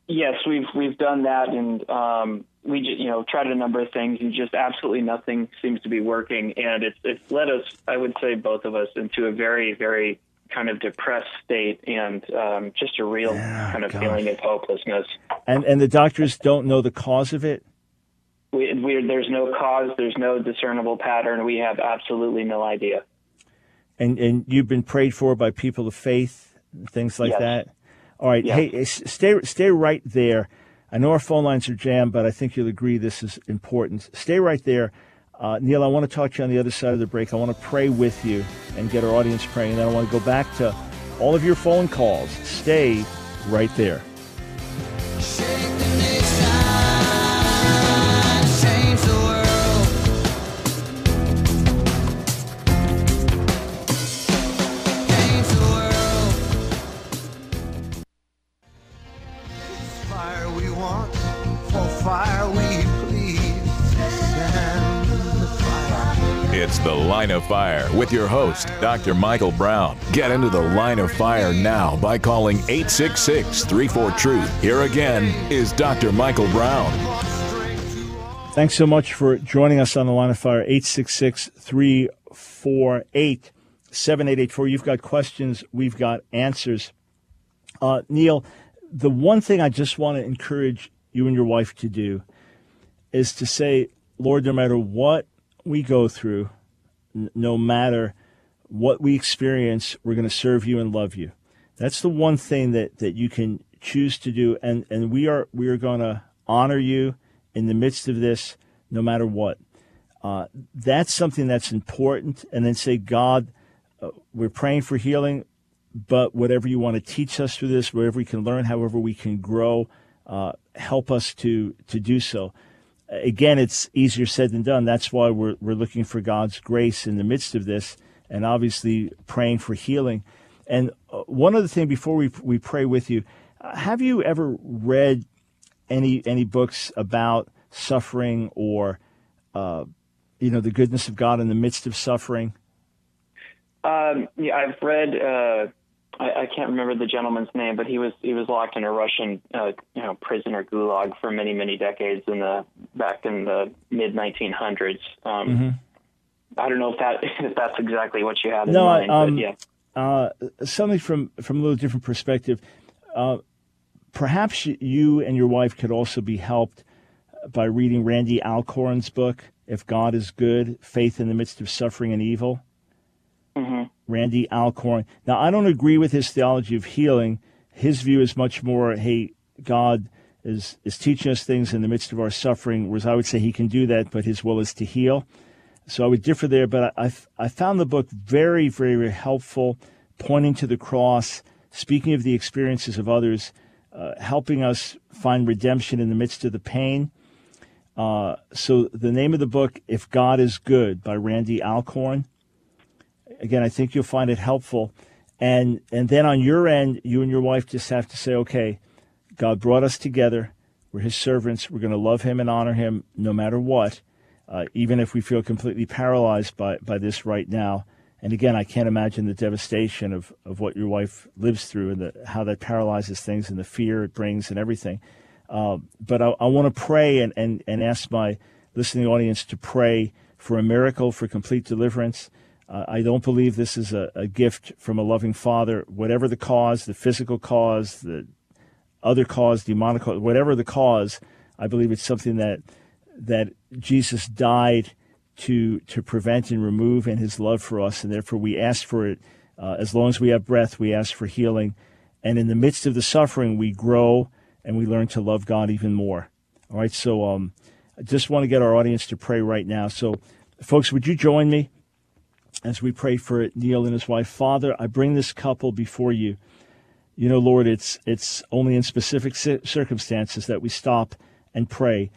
Speaker 14: Yes, we've we've done that, and um, we just, you know tried a number of things, and just absolutely nothing seems to be working. And it's it's led us, I would say, both of us, into a very very kind of depressed state, and um, just a real
Speaker 1: yeah,
Speaker 14: kind of
Speaker 1: gosh.
Speaker 14: feeling of hopelessness.
Speaker 1: And and the doctors don't know the cause of it?
Speaker 14: We, we, there's no cause, there's no discernible pattern. We have absolutely no idea.
Speaker 1: And and you've been prayed for by people of faith, things like
Speaker 14: Yes.
Speaker 1: that? All right.
Speaker 14: Yes.
Speaker 1: Hey, s- stay stay right there. I know our phone lines are jammed, but I think you'll agree this is important. Stay right there. Uh, Neil, I want to talk to you on the other side of the break. I want to pray with you and get our audience praying. And then I want to go back to all of your phone calls. Stay right there.
Speaker 9: Change the world. Change the world. Fire we want, for fire we plead. Stand the fire.
Speaker 2: It's The Line of Fire with your host, Doctor Michael Brown. Get into the Line of Fire now by calling eight six six, three four, truth. Here again is Doctor Michael Brown.
Speaker 1: Thanks so much for joining us on the Line of Fire, eight six six, three four eight, seven eight eight four. You've got questions, we've got answers. Uh, Neil, the one thing I just want to encourage you and your wife to do is to say, Lord, no matter what we go through, n- no matter what we experience, we're going to serve you and love you. That's the one thing that, that you can choose to do, and, and we are we are going to honor you in the midst of this, no matter what. Uh, that's something that's important. And then say, God, uh, we're praying for healing, but whatever you want to teach us through this, wherever we can learn, however we can grow, uh, help us to to do so. Again, it's easier said than done. That's why we're we're looking for God's grace in the midst of this, and obviously praying for healing. And uh, one other thing before we we pray with you, uh, have you ever read any any books about suffering or uh, you know the goodness of God in the midst of suffering?
Speaker 14: Um, yeah, I've read. Uh, I, I can't remember the gentleman's name, but he was he was locked in a Russian, uh, you know, prison or gulag for many many decades in the back in the mid nineteen hundreds. Um,
Speaker 1: Mm-hmm.
Speaker 14: I don't know if that if that's exactly what you had in
Speaker 1: No,
Speaker 14: mind,
Speaker 1: um,
Speaker 14: but yeah.
Speaker 1: Uh, something from from a little different perspective. Uh, perhaps you and your wife could also be helped by reading Randy Alcorn's book, If God is Good, Faith in the Midst of Suffering and Evil.
Speaker 14: Mm-hmm.
Speaker 1: Randy Alcorn. Now, I don't agree with his theology of healing. His view is much more, hey, God is, is teaching us things in the midst of our suffering, whereas I would say he can do that, but his will is to heal. So I would differ there, but I, I, I found the book very, very, very helpful, pointing to the cross, speaking of the experiences of others, uh, helping us find redemption in the midst of the pain. Uh, so the name of the book, If God is Good, by Randy Alcorn. Again, I think you'll find it helpful. And and then on your end, you and your wife just have to say, okay, God brought us together. We're his servants. We're going to love him and honor him no matter what, uh, even if we feel completely paralyzed by, by this right now. And again, I can't imagine the devastation of, of what your wife lives through and the, how that paralyzes things and the fear it brings and everything. Uh, but I, I want to pray and, and, and ask my listening audience to pray for a miracle, for complete deliverance. Uh, I don't believe this is a, a gift from a loving Father. Whatever the cause, the physical cause, the other cause, demonic cause, whatever the cause, I believe it's something that that Jesus died to to prevent and remove in his love for us, and therefore we ask for it. Uh, as long as we have breath, we ask for healing. And in the midst of the suffering, we grow and we learn to love God even more. All right, so um, I just want to get our audience to pray right now. So, folks, would you join me as we pray for Neil and his wife? Father, I bring this couple before you. You know, Lord, it's it's only in specific circumstances that we stop and pray.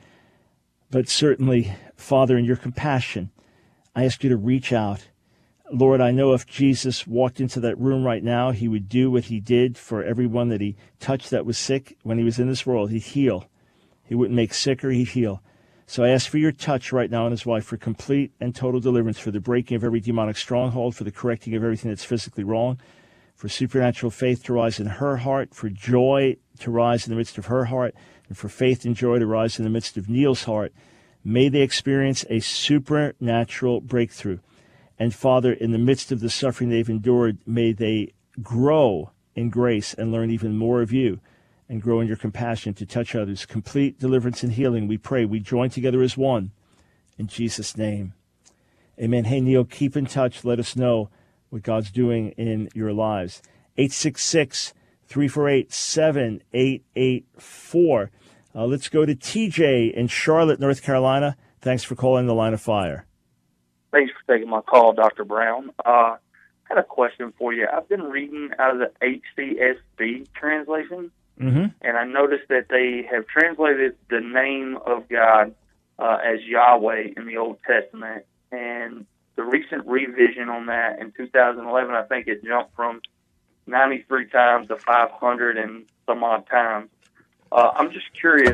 Speaker 1: But certainly, Father, in your compassion, I ask you to reach out. Lord, I know if Jesus walked into that room right now, he would do what he did for everyone that he touched that was sick when he was in this world. He'd heal. He wouldn't make sicker, he'd heal. So I ask for your touch right now on his wife, for complete and total deliverance, for the breaking of every demonic stronghold, for the correcting of everything that's physically wrong, for supernatural faith to rise in her heart, for joy to rise in the midst of her heart and for faith and joy to rise in the midst of Neil's heart. May they experience a supernatural breakthrough. And Father, in the midst of the suffering they've endured, may they grow in grace and learn even more of you and grow in your compassion to touch others. Complete deliverance and healing, we pray. We join together as one. In Jesus' name, amen. Hey, Neil, keep in touch. Let us know what God's doing in your lives. eight six six, three four eight, seven eight eight four. Uh, let's go to T J in Charlotte, North Carolina. Thanks for calling the Line of Fire.
Speaker 15: Thanks for taking my call, Doctor Brown. Uh, I had a question for you. I've been reading out of the H C S B translation,
Speaker 1: mm-hmm.
Speaker 15: and I noticed that they have translated the name of God uh, as Yahweh in the Old Testament. And the recent revision on that in two thousand eleven, I think it jumped from ninety-three times to five hundred and some odd times. Uh, I'm just curious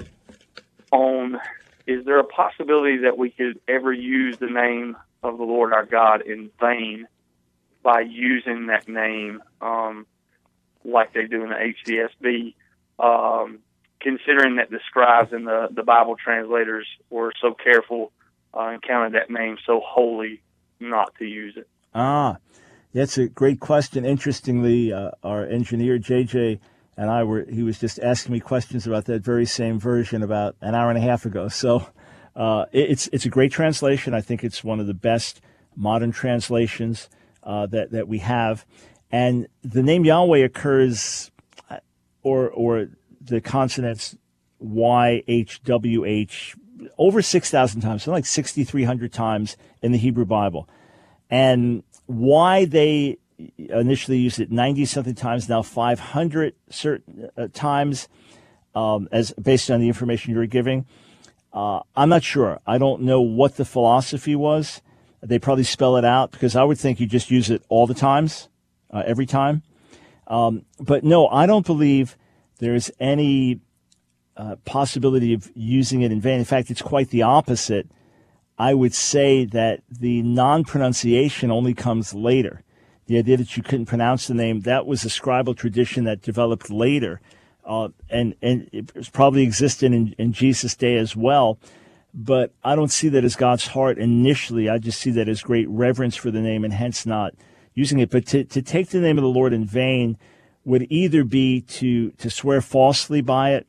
Speaker 15: on, is there a possibility that we could ever use the name of the Lord our God in vain by using that name um, like they do in the H C S B, um, considering that the scribes and the, the Bible translators were so careful uh, and counted that name so holy not to use it?
Speaker 1: Ah, that's a great question. Interestingly, uh, our engineer, J J, and I were, he was just asking me questions about that very same version about an hour and a half ago. So uh, it, it's it's a great translation. I think it's one of the best modern translations uh, that, that we have. And the name Yahweh occurs, or or the consonants Y H W H, over six thousand times, something like sixty-three hundred times in the Hebrew Bible. And why they initially used it ninety-something times, now five hundred certain uh, times, um, as based on the information you were giving, uh, I'm not sure. I don't know what the philosophy was. They probably spell it out, because I would think you just use it all the times, uh, every time. Um, but no, I don't believe there's any uh, possibility of using it in vain. In fact, it's quite the opposite. I would say that the non-pronunciation only comes later. The idea that you couldn't pronounce the name, that was a scribal tradition that developed later, uh, and, and it was probably existed in, in Jesus' day as well. But I don't see that as God's heart initially. I just see that as great reverence for the name and hence not using it. But to, to take the name of the Lord in vain would either be to, to swear falsely by it.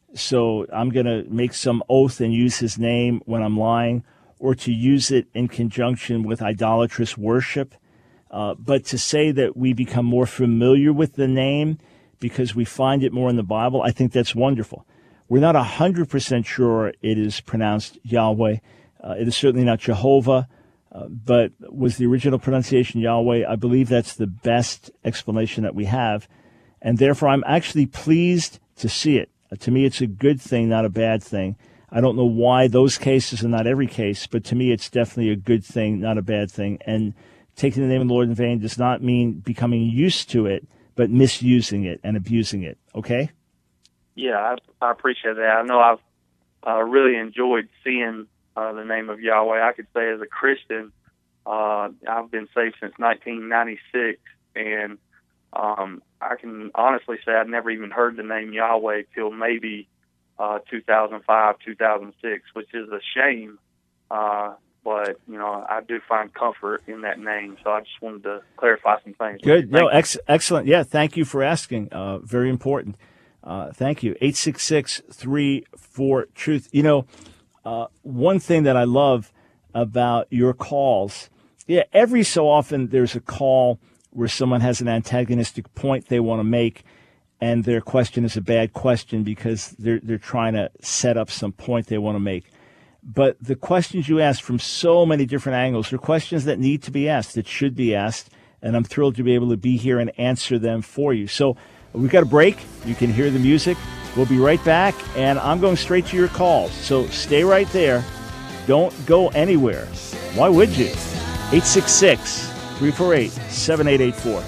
Speaker 1: So I'm going to make some oath and use his name when I'm lying, or to use it in conjunction with idolatrous worship. Uh, but to say that we become more familiar with the name because we find it more in the Bible, I think that's wonderful. We're not one hundred percent sure it is pronounced Yahweh. Uh, it is certainly not Jehovah, uh, but was the original pronunciation Yahweh? I believe that's the best explanation that we have. And therefore, I'm actually pleased to see it. Uh, to me, it's a good thing, not a bad thing. I don't know why those cases and not every case, but to me, it's definitely a good thing, not a bad thing. And taking the name of the Lord in vain does not mean becoming used to it, but misusing it and abusing it. Okay?
Speaker 15: Yeah, I, I appreciate that. I know I've uh, really enjoyed seeing uh, the name of Yahweh. I could say as a Christian, uh, I've been saved since nineteen ninety-six, and um, I can honestly say I'd never even heard the name Yahweh till maybe uh, two thousand five, two thousand six, which is a shame. Uh, but, you know, I do find comfort in that name, so I just wanted to clarify some things.
Speaker 1: Good. No, ex- excellent. Yeah, thank you for asking. Uh, very important. Uh, thank you. eight six six, three four, truth. You know, uh, one thing that I love about your calls, yeah, every so often there's a call where someone has an antagonistic point they want to make, and their question is a bad question because they're they're trying to set up some point they want to make. But the questions you ask from so many different angles are questions that need to be asked, that should be asked, and I'm thrilled to be able to be here and answer them for you. So we've got a break. You can hear the music. We'll be right back, and I'm going straight to your calls. So stay right there. Don't go anywhere. Why would you? eight six six, three four eight, seven eight eight four.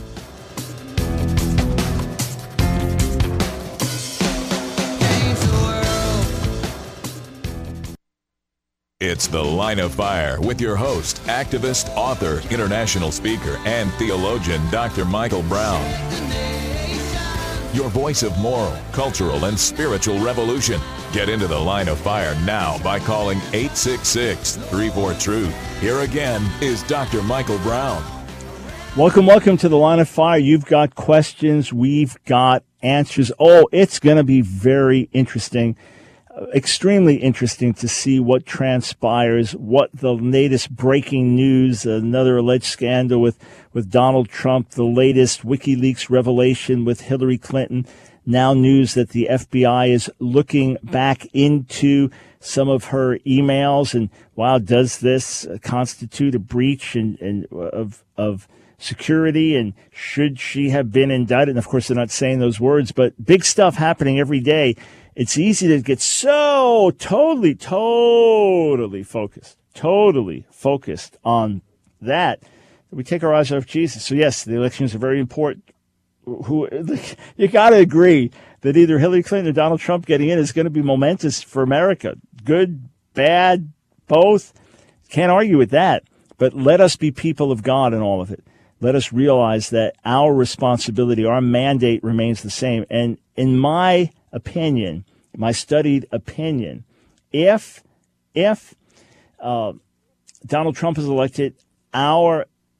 Speaker 2: It's The Line of Fire with your host, activist, author, international speaker, and theologian, Doctor Michael Brown. your voice of moral, cultural, and spiritual revolution. Get into the line of fire now by calling eight six six, three four, truth. Here again is Doctor Michael Brown.
Speaker 1: Welcome, welcome to the line of fire. You've got questions. We've got answers. Oh, it's going to be very interesting, uh, extremely interesting to see what transpires, what the latest breaking news, another alleged scandal with, with Donald Trump, the latest WikiLeaks revelation with Hillary Clinton, now news that the F B I is looking back into some of her emails. And wow, does this constitute a breach and, and of of security, and should she have been indicted? And of course, they're not saying those words, but big stuff happening every day. It's easy to get so totally, totally focused, totally focused on that, that we take our eyes off Jesus. So yes, the elections are very important. Who you got to agree that either Hillary Clinton or Donald Trump getting in is going to be momentous for America. Good, bad, both. Can't argue with that. But let us be people of God in all of it. Let us realize that our responsibility, our mandate remains the same. And in my opinion, my studied opinion, if if uh, Donald Trump is elected, our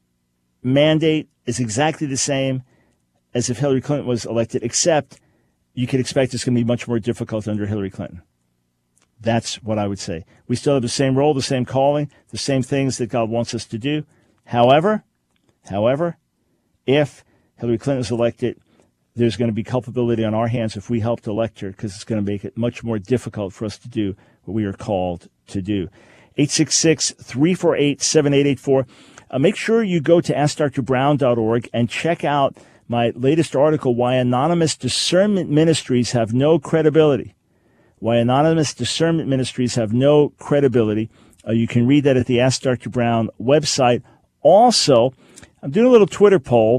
Speaker 1: mandate is exactly the same as if Hillary Clinton was elected, except you can expect it's going to be much more difficult under Hillary Clinton. That's what I would say. We still have the same role, the same calling, the same things that God wants us to do. However, however, if Hillary Clinton is elected, there's going to be culpability on our hands if we helped elect her, because it's going to make it much more difficult for us to do what we are called to do. eight six six, three four eight, seven eight eight four. Uh, make sure you go to ask dr brown dot org and check out my latest article, Why Anonymous Discernment Ministries Have No Credibility. Why Anonymous Discernment Ministries Have No Credibility. Uh, you can read that at the Ask Doctor Brown website. Also, I'm doing a little Twitter poll,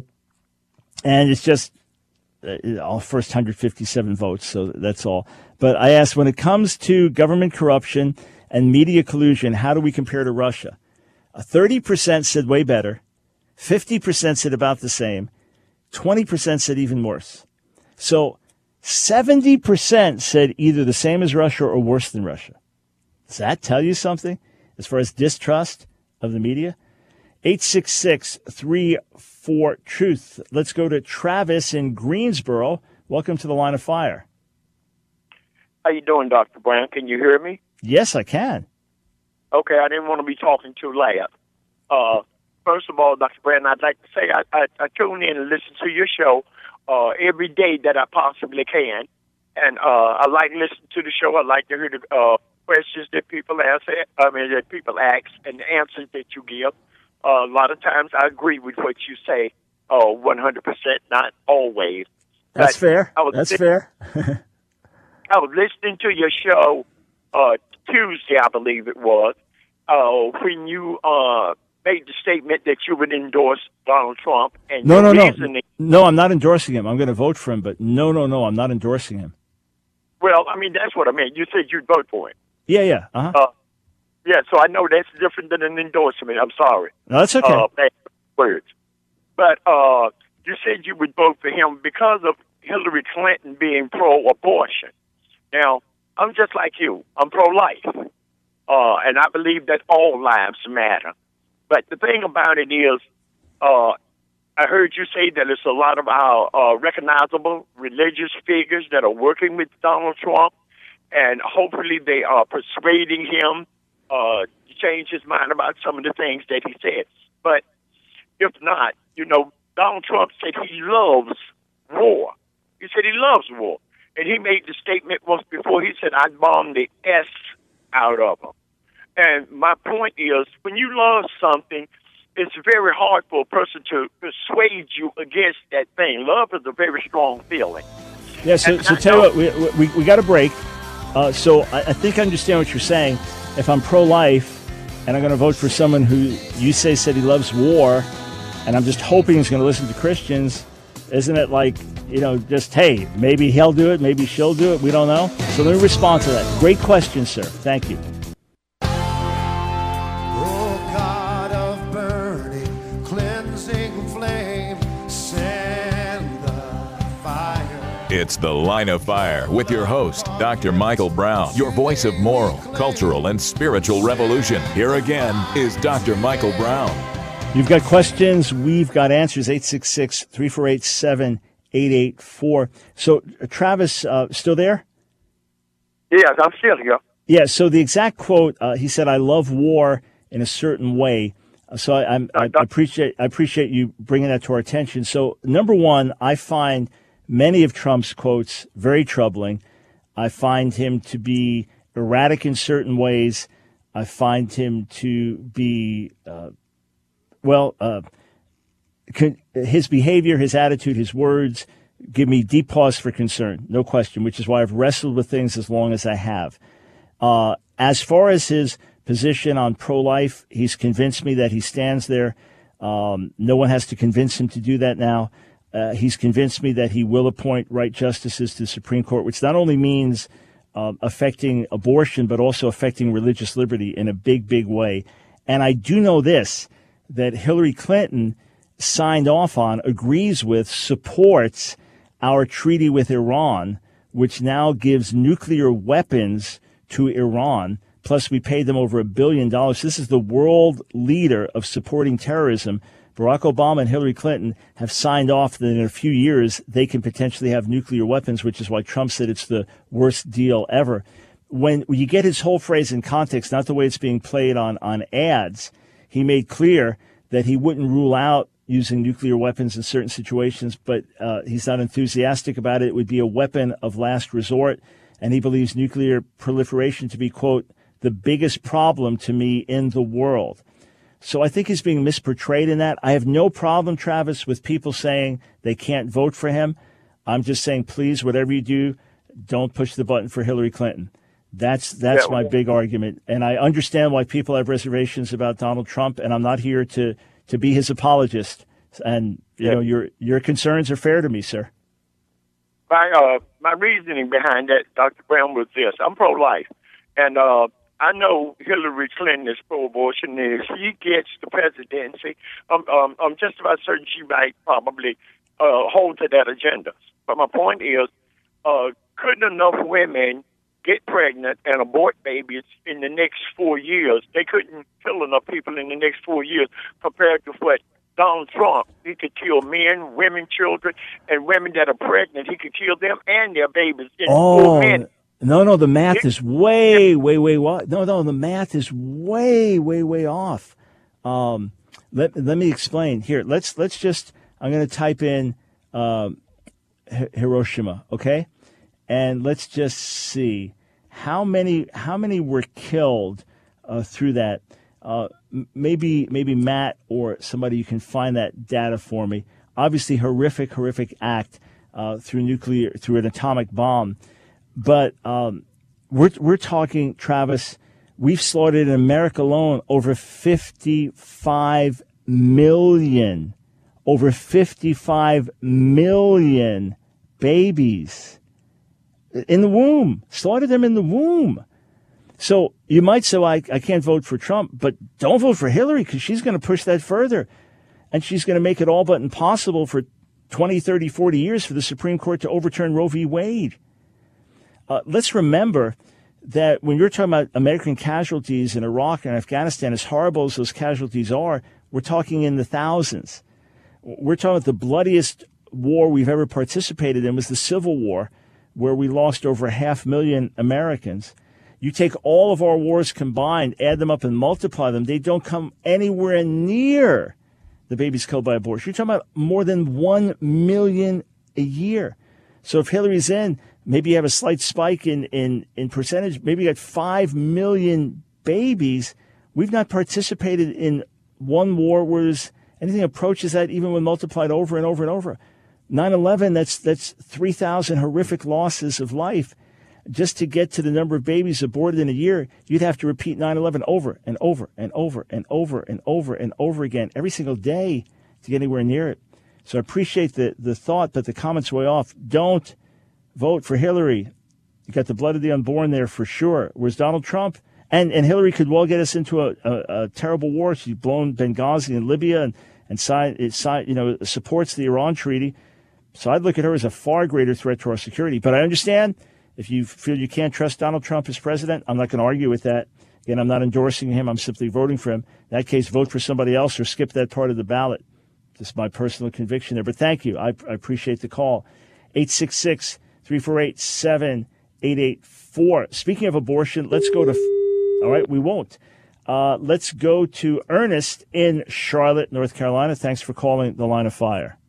Speaker 1: and it's just uh, all first one hundred fifty-seven votes, so that's all. But I asked, when it comes to government corruption and media collusion, how do we compare to Russia? Uh, thirty percent said way better. fifty percent said about the same. twenty percent said even worse. So seventy percent said either the same as Russia or worse than Russia. Does that tell you something as far as distrust of the media? eight six six, three four, truth. Let's go to Travis in Greensboro. Welcome to the line of fire.
Speaker 16: How you doing, Doctor Brown? Can you hear me?
Speaker 1: Yes, I can.
Speaker 16: Okay, I didn't want to be talking too loud. Uh, first of all, Doctor Brown, I'd like to say I, I, I tune in and listen to your show uh, every day that I possibly can. And uh, I like listening to the show. I like to hear the uh, questions that people ask, I mean, that people ask, and the answers that you give. Uh, a lot of times I agree with what you say, uh, one hundred percent, not always.
Speaker 1: That's
Speaker 16: but
Speaker 1: fair.
Speaker 16: I was
Speaker 1: That's
Speaker 16: li-
Speaker 1: fair.
Speaker 16: I was listening to your show uh, Tuesday, I believe it was, uh, when you uh, made the statement that you would endorse Donald Trump. And
Speaker 1: No, no,
Speaker 16: your
Speaker 1: no.
Speaker 16: reasoning,
Speaker 1: No, I'm not endorsing him. I'm going to vote for him, but no, no, no, I'm not endorsing him.
Speaker 16: Well, I mean, that's what I meant. You said you'd vote for him.
Speaker 1: Yeah, yeah. Uh-huh.
Speaker 16: Uh, yeah, so I know that's different than an endorsement. I'm sorry.
Speaker 1: No, that's okay.
Speaker 16: Uh, bad words. But uh, you said you would vote for him because of Hillary Clinton being pro-abortion. Now, I'm just like you. I'm pro-life. Uh, and I believe that all lives matter. But the thing about it is, uh, I heard you say that it's a lot of our uh, recognizable religious figures that are working with Donald Trump, and hopefully they are persuading him uh, to change his mind about some of the things that he said. But if not, you know, Donald Trump said he loves war. He said he loves war. And he made the statement once before. He said, I'd bomb the S out of them. And my point is, when you love something, it's very hard for a person to persuade you against that thing. Love is a very strong feeling.
Speaker 1: Yeah, so,
Speaker 16: And
Speaker 1: so
Speaker 16: I
Speaker 1: tell you
Speaker 16: know-
Speaker 1: what, we, we, we got a break. Uh, so I, I think I understand what you're saying. If I'm pro-life and I'm going to vote for someone who you say said he loves war, and I'm just hoping he's going to listen to Christians, isn't it like, you know, just, hey, maybe he'll do it, maybe she'll do it, we don't know? So let me respond to that. Great question, sir. Thank you.
Speaker 9: Oh God of burning, cleansing flame, send the fire.
Speaker 2: It's The Line of Fire with your host, Doctor Michael Brown, your voice of moral, cultural, and spiritual revolution. Here again is Doctor Michael Brown.
Speaker 1: You've got questions, we've got answers. eight six six, three four eight, seven eight eight four. So, uh, Travis, uh, still there?
Speaker 16: Yes, I'm still here.
Speaker 1: Yeah, so the exact quote, uh, he said, I love war in a certain way. So I, I'm, I appreciate I appreciate you bringing that to our attention. So, number one, I find many of Trump's quotes very troubling. I find him to be erratic in certain ways. I find him to be, uh, well, uh, con- his behavior, his attitude, his words give me deep pause for concern, no question, which is why I've wrestled with things as long as I have. Uh, as far as his position on pro-life, he's convinced me that he stands there. Um, no one has to convince him to do that now. Uh, he's convinced me that he will appoint right justices to the Supreme Court, which not only means uh, affecting abortion, but also affecting religious liberty in a big, big way. And I do know this, that Hillary Clinton signed off on, agrees with, supports our treaty with Iran, which now gives nuclear weapons to Iran. Plus, we paid them over a billion dollars. This is the world leader of supporting terrorism. Barack Obama and Hillary Clinton have signed off that in a few years they can potentially have nuclear weapons, which is why Trump said it's the worst deal ever. When you get his whole phrase in context, not the way it's being played on, on ads, he made clear that he wouldn't rule out using nuclear weapons in certain situations, but uh, he's not enthusiastic about it. It would be a weapon of last resort, and he believes nuclear proliferation to be, quote, the biggest problem to me in the world. So I think he's being misportrayed in that. I have no problem, Travis, with people saying they can't vote for him. I'm just saying, please, whatever you do, don't push the button for Hillary Clinton. That's that's
Speaker 16: Yeah,
Speaker 1: my
Speaker 16: well-
Speaker 1: big argument. And I understand why people have reservations about Donald Trump, and I'm not here to, to be his apologist. And, you
Speaker 16: Yeah.
Speaker 1: know, your your concerns are fair to me, sir.
Speaker 16: My uh, my reasoning behind that, Doctor Brown, was this: I'm pro-life, and uh, I know Hillary Clinton is pro-abortion. And if she gets the presidency, I'm um, I'm just about certain she might probably uh, hold to that agenda. But my point is, uh, couldn't enough women get pregnant and abort babies in the next four years? They couldn't kill enough people in the next four years compared to what Donald Trump. He could kill men, women, children, and women that are pregnant. He could kill them and their babies in
Speaker 1: Oh,
Speaker 16: four minutes.
Speaker 1: no, no, the math is way, way, way, wa- no, no, the math is way, way, way off. Um, let, let me explain. Here, let's, let's just, I'm going to type in um, Hi- Hiroshima, okay? And let's just see how many, how many were killed uh, through that. Uh, m- maybe, maybe Matt or somebody, you can find that data for me. Obviously, horrific, horrific act uh, through nuclear, through an atomic bomb. But um, we're we're talking, Travis. We've slaughtered in America alone over fifty-five million, over fifty-five million babies in the womb. Slaughtered them in the womb. So you might say, well, I, I can't vote for Trump, but don't vote for Hillary because she's going to push that further. And she's going to make it all but impossible for twenty, thirty, forty years for the Supreme Court to overturn Roe v. Wade. Uh, let's remember that when you're talking about American casualties in Iraq and Afghanistan, as horrible as those casualties are, we're talking in the thousands. We're talking about the bloodiest war we've ever participated in was the Civil War, where we lost over half a million Americans. You take all of our wars combined, add them up and multiply them, they don't come anywhere near the babies killed by abortion. You're talking about more than one million a year. So if Hillary's in, maybe you have a slight spike in, in, in percentage. Maybe you got five million babies. We've not participated in one war where there's anything approaches that, even when multiplied over and over and over. nine eleven, that's, that's three thousand horrific losses of life. Just to get to the number of babies aborted in a year, you'd have to repeat nine eleven over and over and over and over and over and over again every single day to get anywhere near it. So I appreciate the, the thought, but the comment's way off. Don't vote for Hillary. You got the blood of the unborn there for sure. Whereas Donald Trump and, and Hillary could well get us into a, a, a terrible war. She's blown Benghazi and Libya and, and sign, it sign, you know, supports the Iran treaty. So I'd look at her as a far greater threat to our security. But I understand if you feel you can't trust Donald Trump as president, I'm not going to argue with that. Again, I'm not endorsing him. I'm simply voting for him. In that case, vote for somebody else or skip that part of the ballot. Just my personal conviction there. But thank you. I, I appreciate the call. eight six six, three four eight, seven eight eight four. Speaking of abortion, let's go to, all right, we won't. Uh, let's go to Ernest in Charlotte, North Carolina. Thanks for calling the Line of Fire.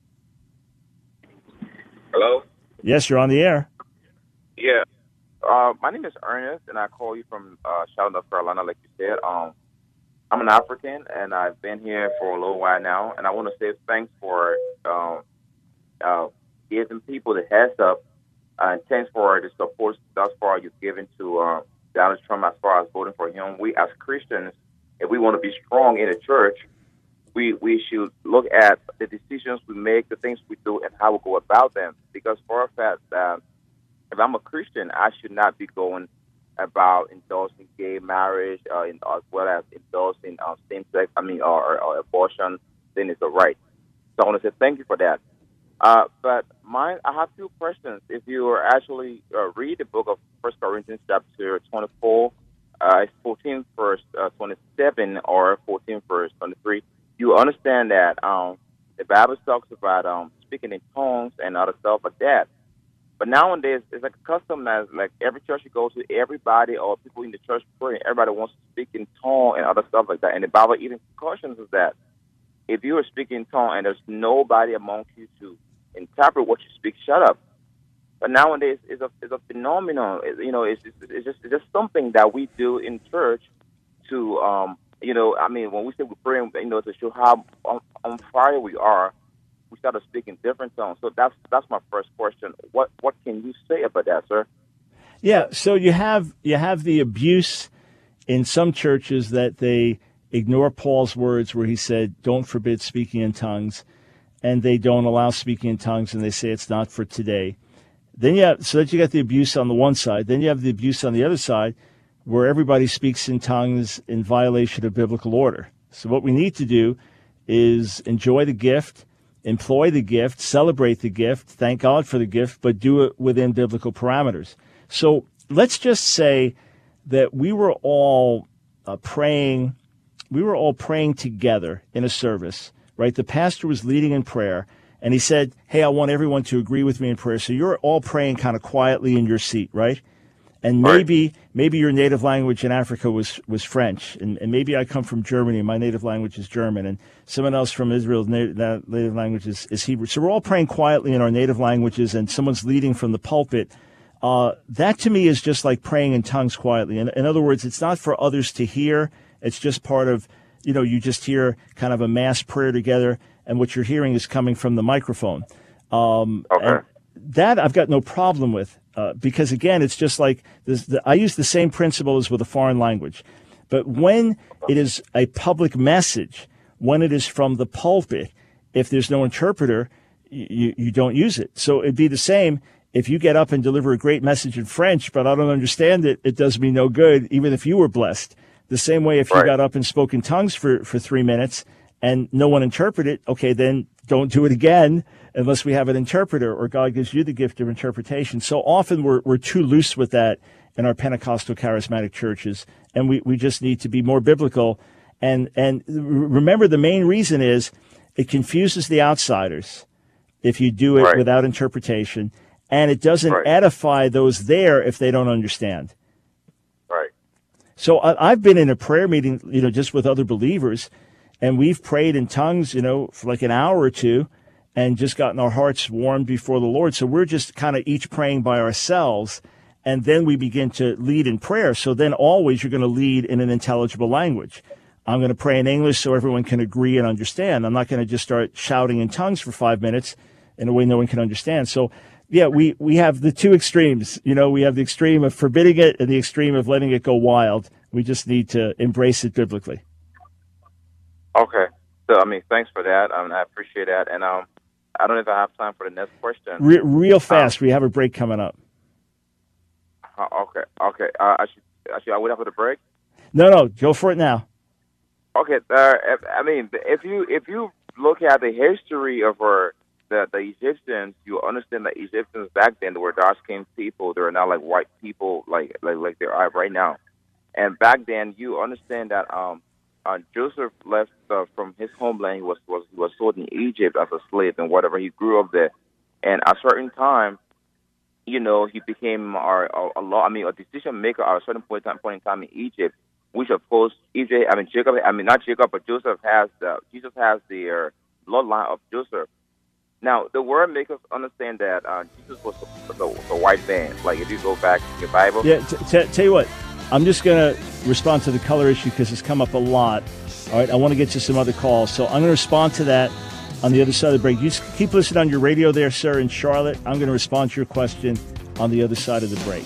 Speaker 17: Hello?
Speaker 1: Yes, you're on the air.
Speaker 17: Yeah. Uh, my name is Ernest, and I call you from uh, Charlotte, North Carolina, like you said. Um, I'm an African, and I've been here for a little while now, and I want to say thanks for um, uh, giving people the heads up, uh, and thanks for the support thus far you've given to uh, Donald Trump as far as voting for him. We, as Christians, if we want to be strong in the church, we, we should look at the decisions we make, the things we do, and how we go about them. Because for a fact, uh, if I'm a Christian, I should not be going about endorsing gay marriage, uh, in, as well as endorsing uh, same-sex, I mean, or, or, or abortion, then it's a right. So I want to say thank you for that. Uh, but mine, I have two questions. If you are actually uh, read the book of First Corinthians chapter twenty-four, uh, it's fourteen verse uh, twenty-seven or fourteen verse twenty-three, you understand that um, the Bible talks about um, speaking in tongues and other stuff like that. But nowadays, it's like a custom that, like, every church you go to, everybody or people in the church pray, everybody wants to speak in tongue and other stuff like that. And the Bible even cautions us that if you are speaking in tongue and there's nobody amongst you to interpret what you speak, shut up. But nowadays, it's a it's a phenomenon. It, you know, it's, it's it's just it's just something that we do in church to um you know I mean when we say we're praying, you know, to show how on, on fire we are. We started speaking different tongues. So that's that's my first question. What what can you say about that, sir?
Speaker 1: Yeah, so you have you have the abuse in some churches that they ignore Paul's words where he said, don't forbid speaking in tongues, and they don't allow speaking in tongues, and they say it's not for today. Then you have, so that you got the abuse on the one side. Then you have the abuse on the other side where everybody speaks in tongues in violation of biblical order. So what we need to do is enjoy the gift, employ the gift, celebrate the gift, thank God for the gift, but do it within biblical parameters. So let's just say that we were all uh, praying, we were all praying together in a service, right? The pastor was leading in prayer, and he said, hey, I want everyone to agree with me in prayer. So you're all praying kind of quietly in your seat, right? And maybe right. maybe your native language in Africa was, was French, and, and maybe I come from Germany, and my native language is German, and someone else from Israel's native, native language is, is Hebrew. So we're all praying quietly in our native languages, and someone's leading from the pulpit. Uh, that to me is just like praying in tongues quietly. In, in other words, it's not for others to hear. It's just part of, you know, you just hear kind of a mass prayer together, and what you're hearing is coming from the microphone. Um, okay. And that I've got no problem with. Uh, because, again, it's just like this, the, I use the same principle as with a foreign language. But when it is a public message, when it is from the pulpit, if there's no interpreter, you, you don't use it. So it'd be the same if you get up and deliver a great message in French, but I don't understand it, it does me no good, even if you were blessed. The same way if you right. got up and spoke in tongues for, for three minutes and no one interpreted, okay, then don't do it again unless we have an interpreter or God gives you the gift of interpretation. So often we're we're too loose with that in our Pentecostal charismatic churches, and we, we just need to be more biblical. And and remember, the main reason is it confuses the outsiders if you do it right. without interpretation, and it doesn't right. edify those there if they don't understand.
Speaker 17: Right.
Speaker 1: So I, I've been in a prayer meeting, you know, just with other believers, and we've prayed in tongues, you know, for like an hour or two, and just gotten our hearts warmed before the Lord. So we're just kind of each praying by ourselves, and then we begin to lead in prayer. So then always you're going to lead in an intelligible language. I'm going to pray in English so everyone can agree and understand. I'm not going to just start shouting in tongues for five minutes in a way no one can understand. So, yeah, we, we have the two extremes. You know, we have the extreme of forbidding it and the extreme of letting it go wild. We just need to embrace it biblically.
Speaker 17: Okay. So, I mean, thanks for that. Um, I appreciate that. And um, I don't know if I have time for the next question.
Speaker 1: Re- real fast. Um, we have a break coming up.
Speaker 17: Uh, okay. Okay. Uh, I should, I should, I wait for the break?
Speaker 1: No, no. Go for it now.
Speaker 17: Okay. Uh, if, I mean, if you if you look at the history of our the the Egyptians, you understand that Egyptians back then they were dark-skinned people. They were not like white people, like like like they are right now. And back then, you understand that um, uh, Joseph left uh, from his homeland. He was was he was sold in Egypt as a slave and whatever. He grew up there, and at a certain time, you know, he became our a, a law. I mean, a decision maker at a certain point in time, point in time in Egypt. Which of course, Egypt. I mean, Jacob. I mean, not Jacob, but Joseph has the Jesus has the uh, bloodline of Joseph. Now, the word makes us understand that uh, Jesus was a, was, a, was a white man. Like, if you go back to your Bible.
Speaker 1: Yeah, t- t- tell you what, I'm just going to respond to the color issue because it's come up a lot. All right, I want to get to some other calls. So I'm going to respond to that on the other side of the break. You just keep listening on your radio there, sir, in Charlotte. I'm going to respond to your question on the other side of the break.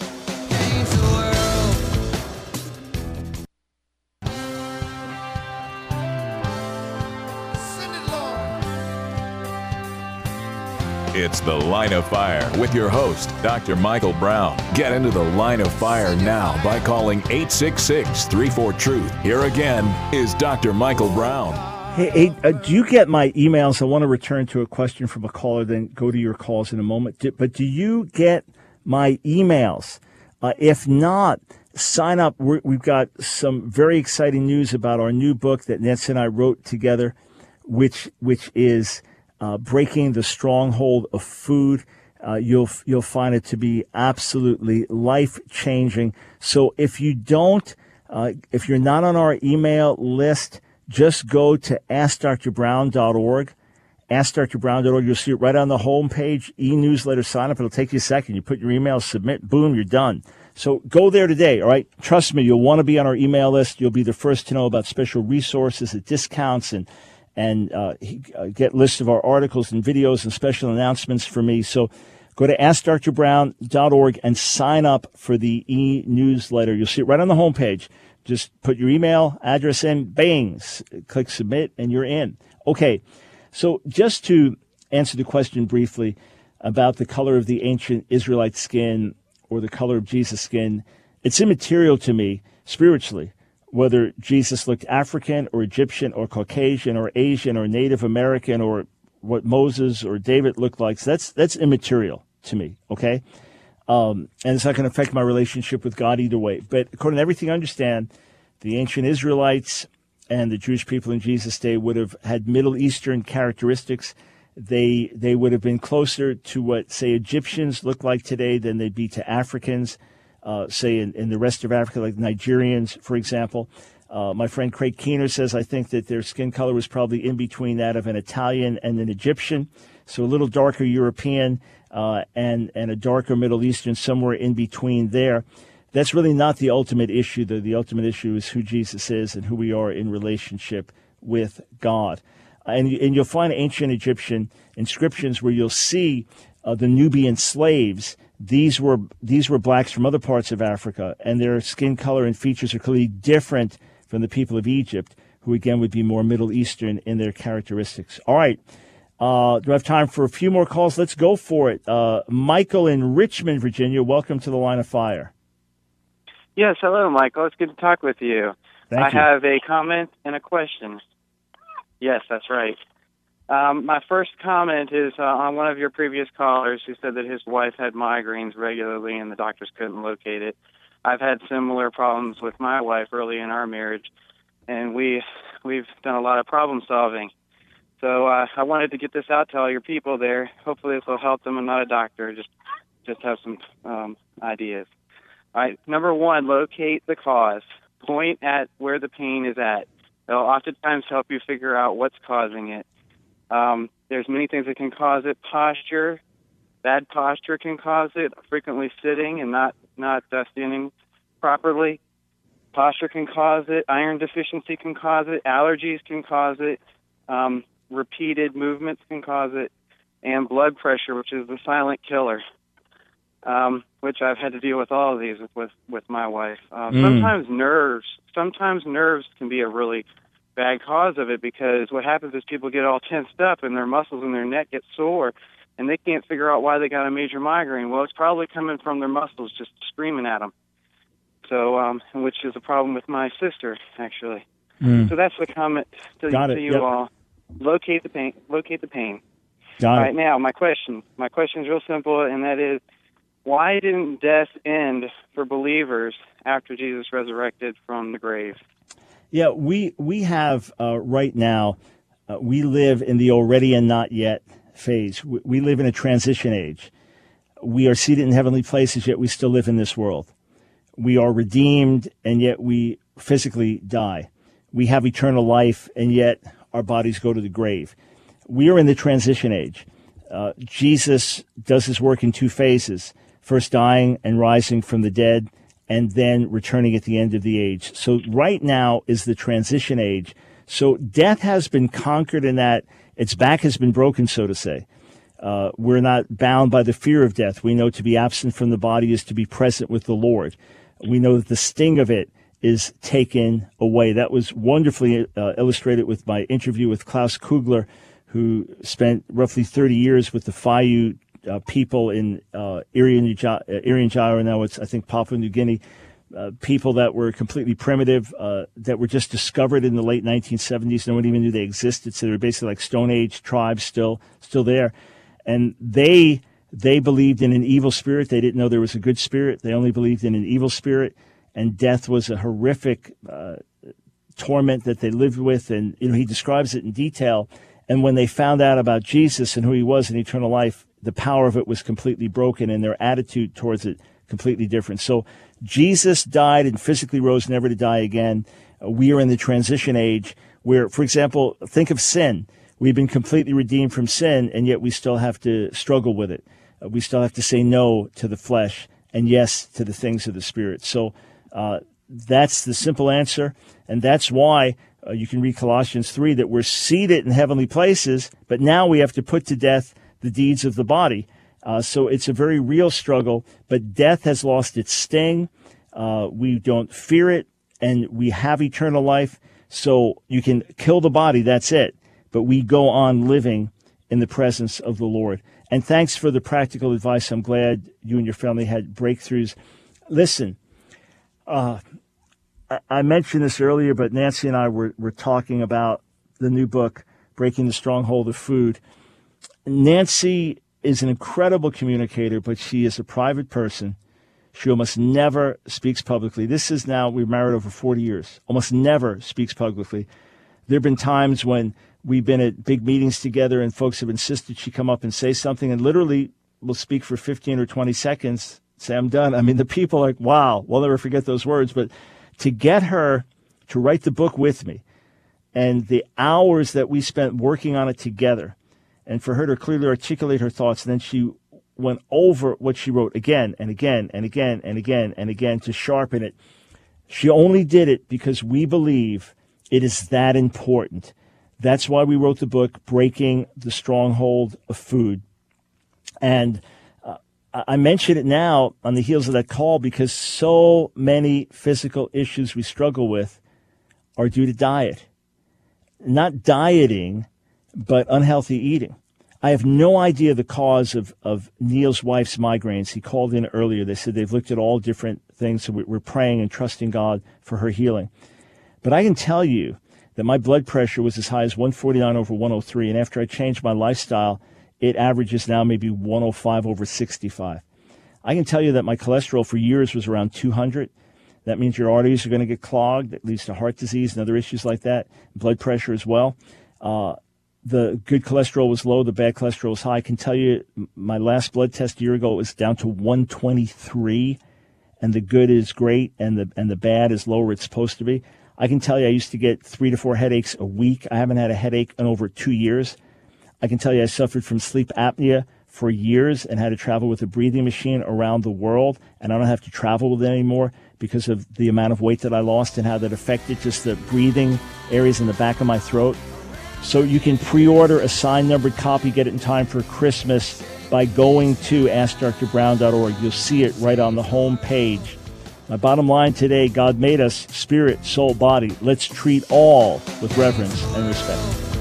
Speaker 2: It's The Line of Fire with your host, Doctor Michael Brown. Get into the Line of Fire now by calling eight six six, three four, truth. Here again is Doctor Michael Brown.
Speaker 1: Hey, hey uh, do you get my emails? I want to return to a question from a caller, then go to your calls in a moment. Do, but do you get my emails? Uh, if not, sign up. We're, we've got some very exciting news about our new book that Nancy and I wrote together, which which is... Uh, breaking the stronghold of food. Uh, you'll you'll find it to be absolutely life-changing. So if you don't, uh, if you're not on our email list, just go to ask dr brown dot org. ask dr brown dot org. You'll see it right on the home page, e-newsletter sign up. It'll take you a second. You put your email, submit, boom, you're done. So go there today, all right? Trust me, you'll want to be on our email list. You'll be the first to know about special resources and discounts and and uh, get lists of our articles and videos and special announcements for me. So go to ask dr brown dot org and sign up for the e-newsletter. You'll see it right on the homepage. Just put your email address in, bang, click submit, and you're in. Okay, so just to answer the question briefly about the color of the ancient Israelite skin or the color of Jesus' skin, it's immaterial to me spiritually whether Jesus looked African or Egyptian or Caucasian or Asian or Native American or what Moses or David looked like. So that's that's immaterial to me, okay? Um, and it's not going to affect my relationship with God either way. But according to everything I understand, the ancient Israelites and the Jewish people in Jesus' day would have had Middle Eastern characteristics. They they would have been closer to what, say, Egyptians look like today than they'd be to Africans. Uh, say in, in the rest of Africa, like Nigerians, for example. Uh, my friend Craig Keener says, I think that their skin color was probably in between that of an Italian and an Egyptian, so a little darker European uh, and, and a darker Middle Eastern, somewhere in between there. That's really not the ultimate issue. The, the ultimate issue is who Jesus is and who we are in relationship with God. Uh, and, and you'll find ancient Egyptian inscriptions where you'll see uh, the Nubian slaves. These were these were blacks from other parts of Africa, and their skin color and features are clearly different from the people of Egypt, who again would be more Middle Eastern in their characteristics. All right, uh, do I have time for a few more calls? Let's go for it. Uh, Michael in Richmond, Virginia, welcome to the Line of Fire.
Speaker 18: Yes, hello, Michael. It's good to talk with you.
Speaker 1: Thank
Speaker 18: I
Speaker 1: you.
Speaker 18: have a comment and a question. Yes, that's right. Um, my first comment is uh, on one of your previous callers who said that his wife had migraines regularly and the doctors couldn't locate it. I've had similar problems with my wife early in our marriage, and we, we've done a lot of problem solving. So uh, I wanted to get this out to all your people there. Hopefully this will help them. I'm not a doctor, just just have some um, ideas. All right, number one, locate the cause. Point at where the pain is at. It'll oftentimes help you figure out what's causing it. Um, there's many things that can cause it. Posture, bad posture can cause it. Frequently sitting and not not uh, standing properly. Posture can cause it. Iron deficiency can cause it. Allergies can cause it. Um, repeated movements can cause it. And blood pressure, which is the silent killer, um, which I've had to deal with all of these with with, with my wife. Uh,
Speaker 19: Mm.
Speaker 18: Sometimes nerves. Sometimes nerves can be a really bad cause of it, because what happens is people get all tensed up and their muscles in their neck get sore and they can't figure out why they got a major migraine. Well, it's probably coming from their muscles just screaming at them. So, um, which is a problem with my sister, actually.
Speaker 1: Mm.
Speaker 18: So that's the comment to,
Speaker 1: Got
Speaker 18: to
Speaker 1: it.
Speaker 18: you
Speaker 1: Yep.
Speaker 18: all. Locate the pain. Locate the pain.
Speaker 1: Got
Speaker 18: All
Speaker 1: it.
Speaker 18: right, now my question. My question is real simple, and that is, why didn't death end for believers after Jesus resurrected from the grave?
Speaker 1: Yeah, we we have uh, right now, uh, we live in the already and not yet phase. We, we live in a transition age. We are seated in heavenly places, yet we still live in this world. We are redeemed, and yet we physically die. We have eternal life, and yet our bodies go to the grave. We are in the transition age. Uh, Jesus does his work in two phases, first dying and rising from the dead, and then returning at the end of the age. So right now is the transition age. So death has been conquered in that its back has been broken, so to say. Uh, we're not bound by the fear of death. We know to be absent from the body is to be present with the Lord. We know that the sting of it is taken away. That was wonderfully uh, illustrated with my interview with Klaus Kugler, who spent roughly thirty years with the Fayou uh, people in uh, Irian Jaya, now it's, I think, Papua New Guinea, uh, people that were completely primitive, uh, that were just discovered in the late nineteen seventies. No one even knew they existed, so they were basically like Stone Age tribes still still there. And they they believed in an evil spirit. They didn't know there was a good spirit. They only believed in an evil spirit, and death was a horrific uh, torment that they lived with. And you know, he describes it in detail. And when they found out about Jesus and who he was in eternal life, the power of it was completely broken, and their attitude towards it completely different. So Jesus died and physically rose never to die again. Uh, we are in the transition age where, for example, think of sin. We've been completely redeemed from sin, and yet we still have to struggle with it. Uh, we still have to say no to the flesh and yes to the things of the Spirit. So uh, that's the simple answer, and that's why uh, you can read Colossians three, that we're seated in heavenly places, but now we have to put to death the deeds of the body. Uh, so it's a very real struggle, but death has lost its sting. Uh, we don't fear it, and we have eternal life. So you can kill the body, that's it. But we go on living in the presence of the Lord. And thanks for the practical advice. I'm glad you and your family had breakthroughs. Listen, uh, I, I mentioned this earlier, but Nancy and I were, were talking about the new book, Breaking the Stronghold of Food. Nancy is an incredible communicator, but she is a private person. She almost never speaks publicly. This is now, we've married over forty years, almost never speaks publicly. There have been times when we've been at big meetings together and folks have insisted she come up and say something, and literally will speak for fifteen or twenty seconds, say, I'm done. I mean, the people are like, wow, we'll never forget those words. But to get her to write the book with me and the hours that we spent working on it together, and for her to clearly articulate her thoughts, and then she went over what she wrote again and again and again and again and again to sharpen it. She only did it because we believe it is that important. That's why we wrote the book, Breaking the Stronghold of Food. And uh, I mention it now on the heels of that call because so many physical issues we struggle with are due to diet. Not dieting, but unhealthy eating. I have no idea the cause of, of Neil's wife's migraines. He called in earlier. They said they've looked at all different things, so we're praying and trusting God for her healing. But I can tell you that my blood pressure was as high as one forty-nine over one oh three, and after I changed my lifestyle, it averages now maybe one oh five over sixty-five. I can tell you that my cholesterol for years was around two hundred. That means your arteries are going to get clogged. That leads to heart disease and other issues like that, blood pressure as well. Uh, the good cholesterol was low, the bad cholesterol was high. I can tell you my last blood test a year ago was down to one twenty-three, and the good is great, and the and the bad is lower it's supposed to be. I can tell you I used to get three to four headaches a week. I haven't had a headache in over two years. I can tell you I suffered from sleep apnea for years and had to travel with a breathing machine around the world, and I don't have to travel with it anymore because of the amount of weight that I lost and how that affected just the breathing areas in the back of my throat. So you can pre-order a signed numbered copy, get it in time for Christmas by going to ask dr brown dot org. You'll see it right on the home page. My bottom line today, God made us spirit, soul, body. Let's treat all with reverence and respect.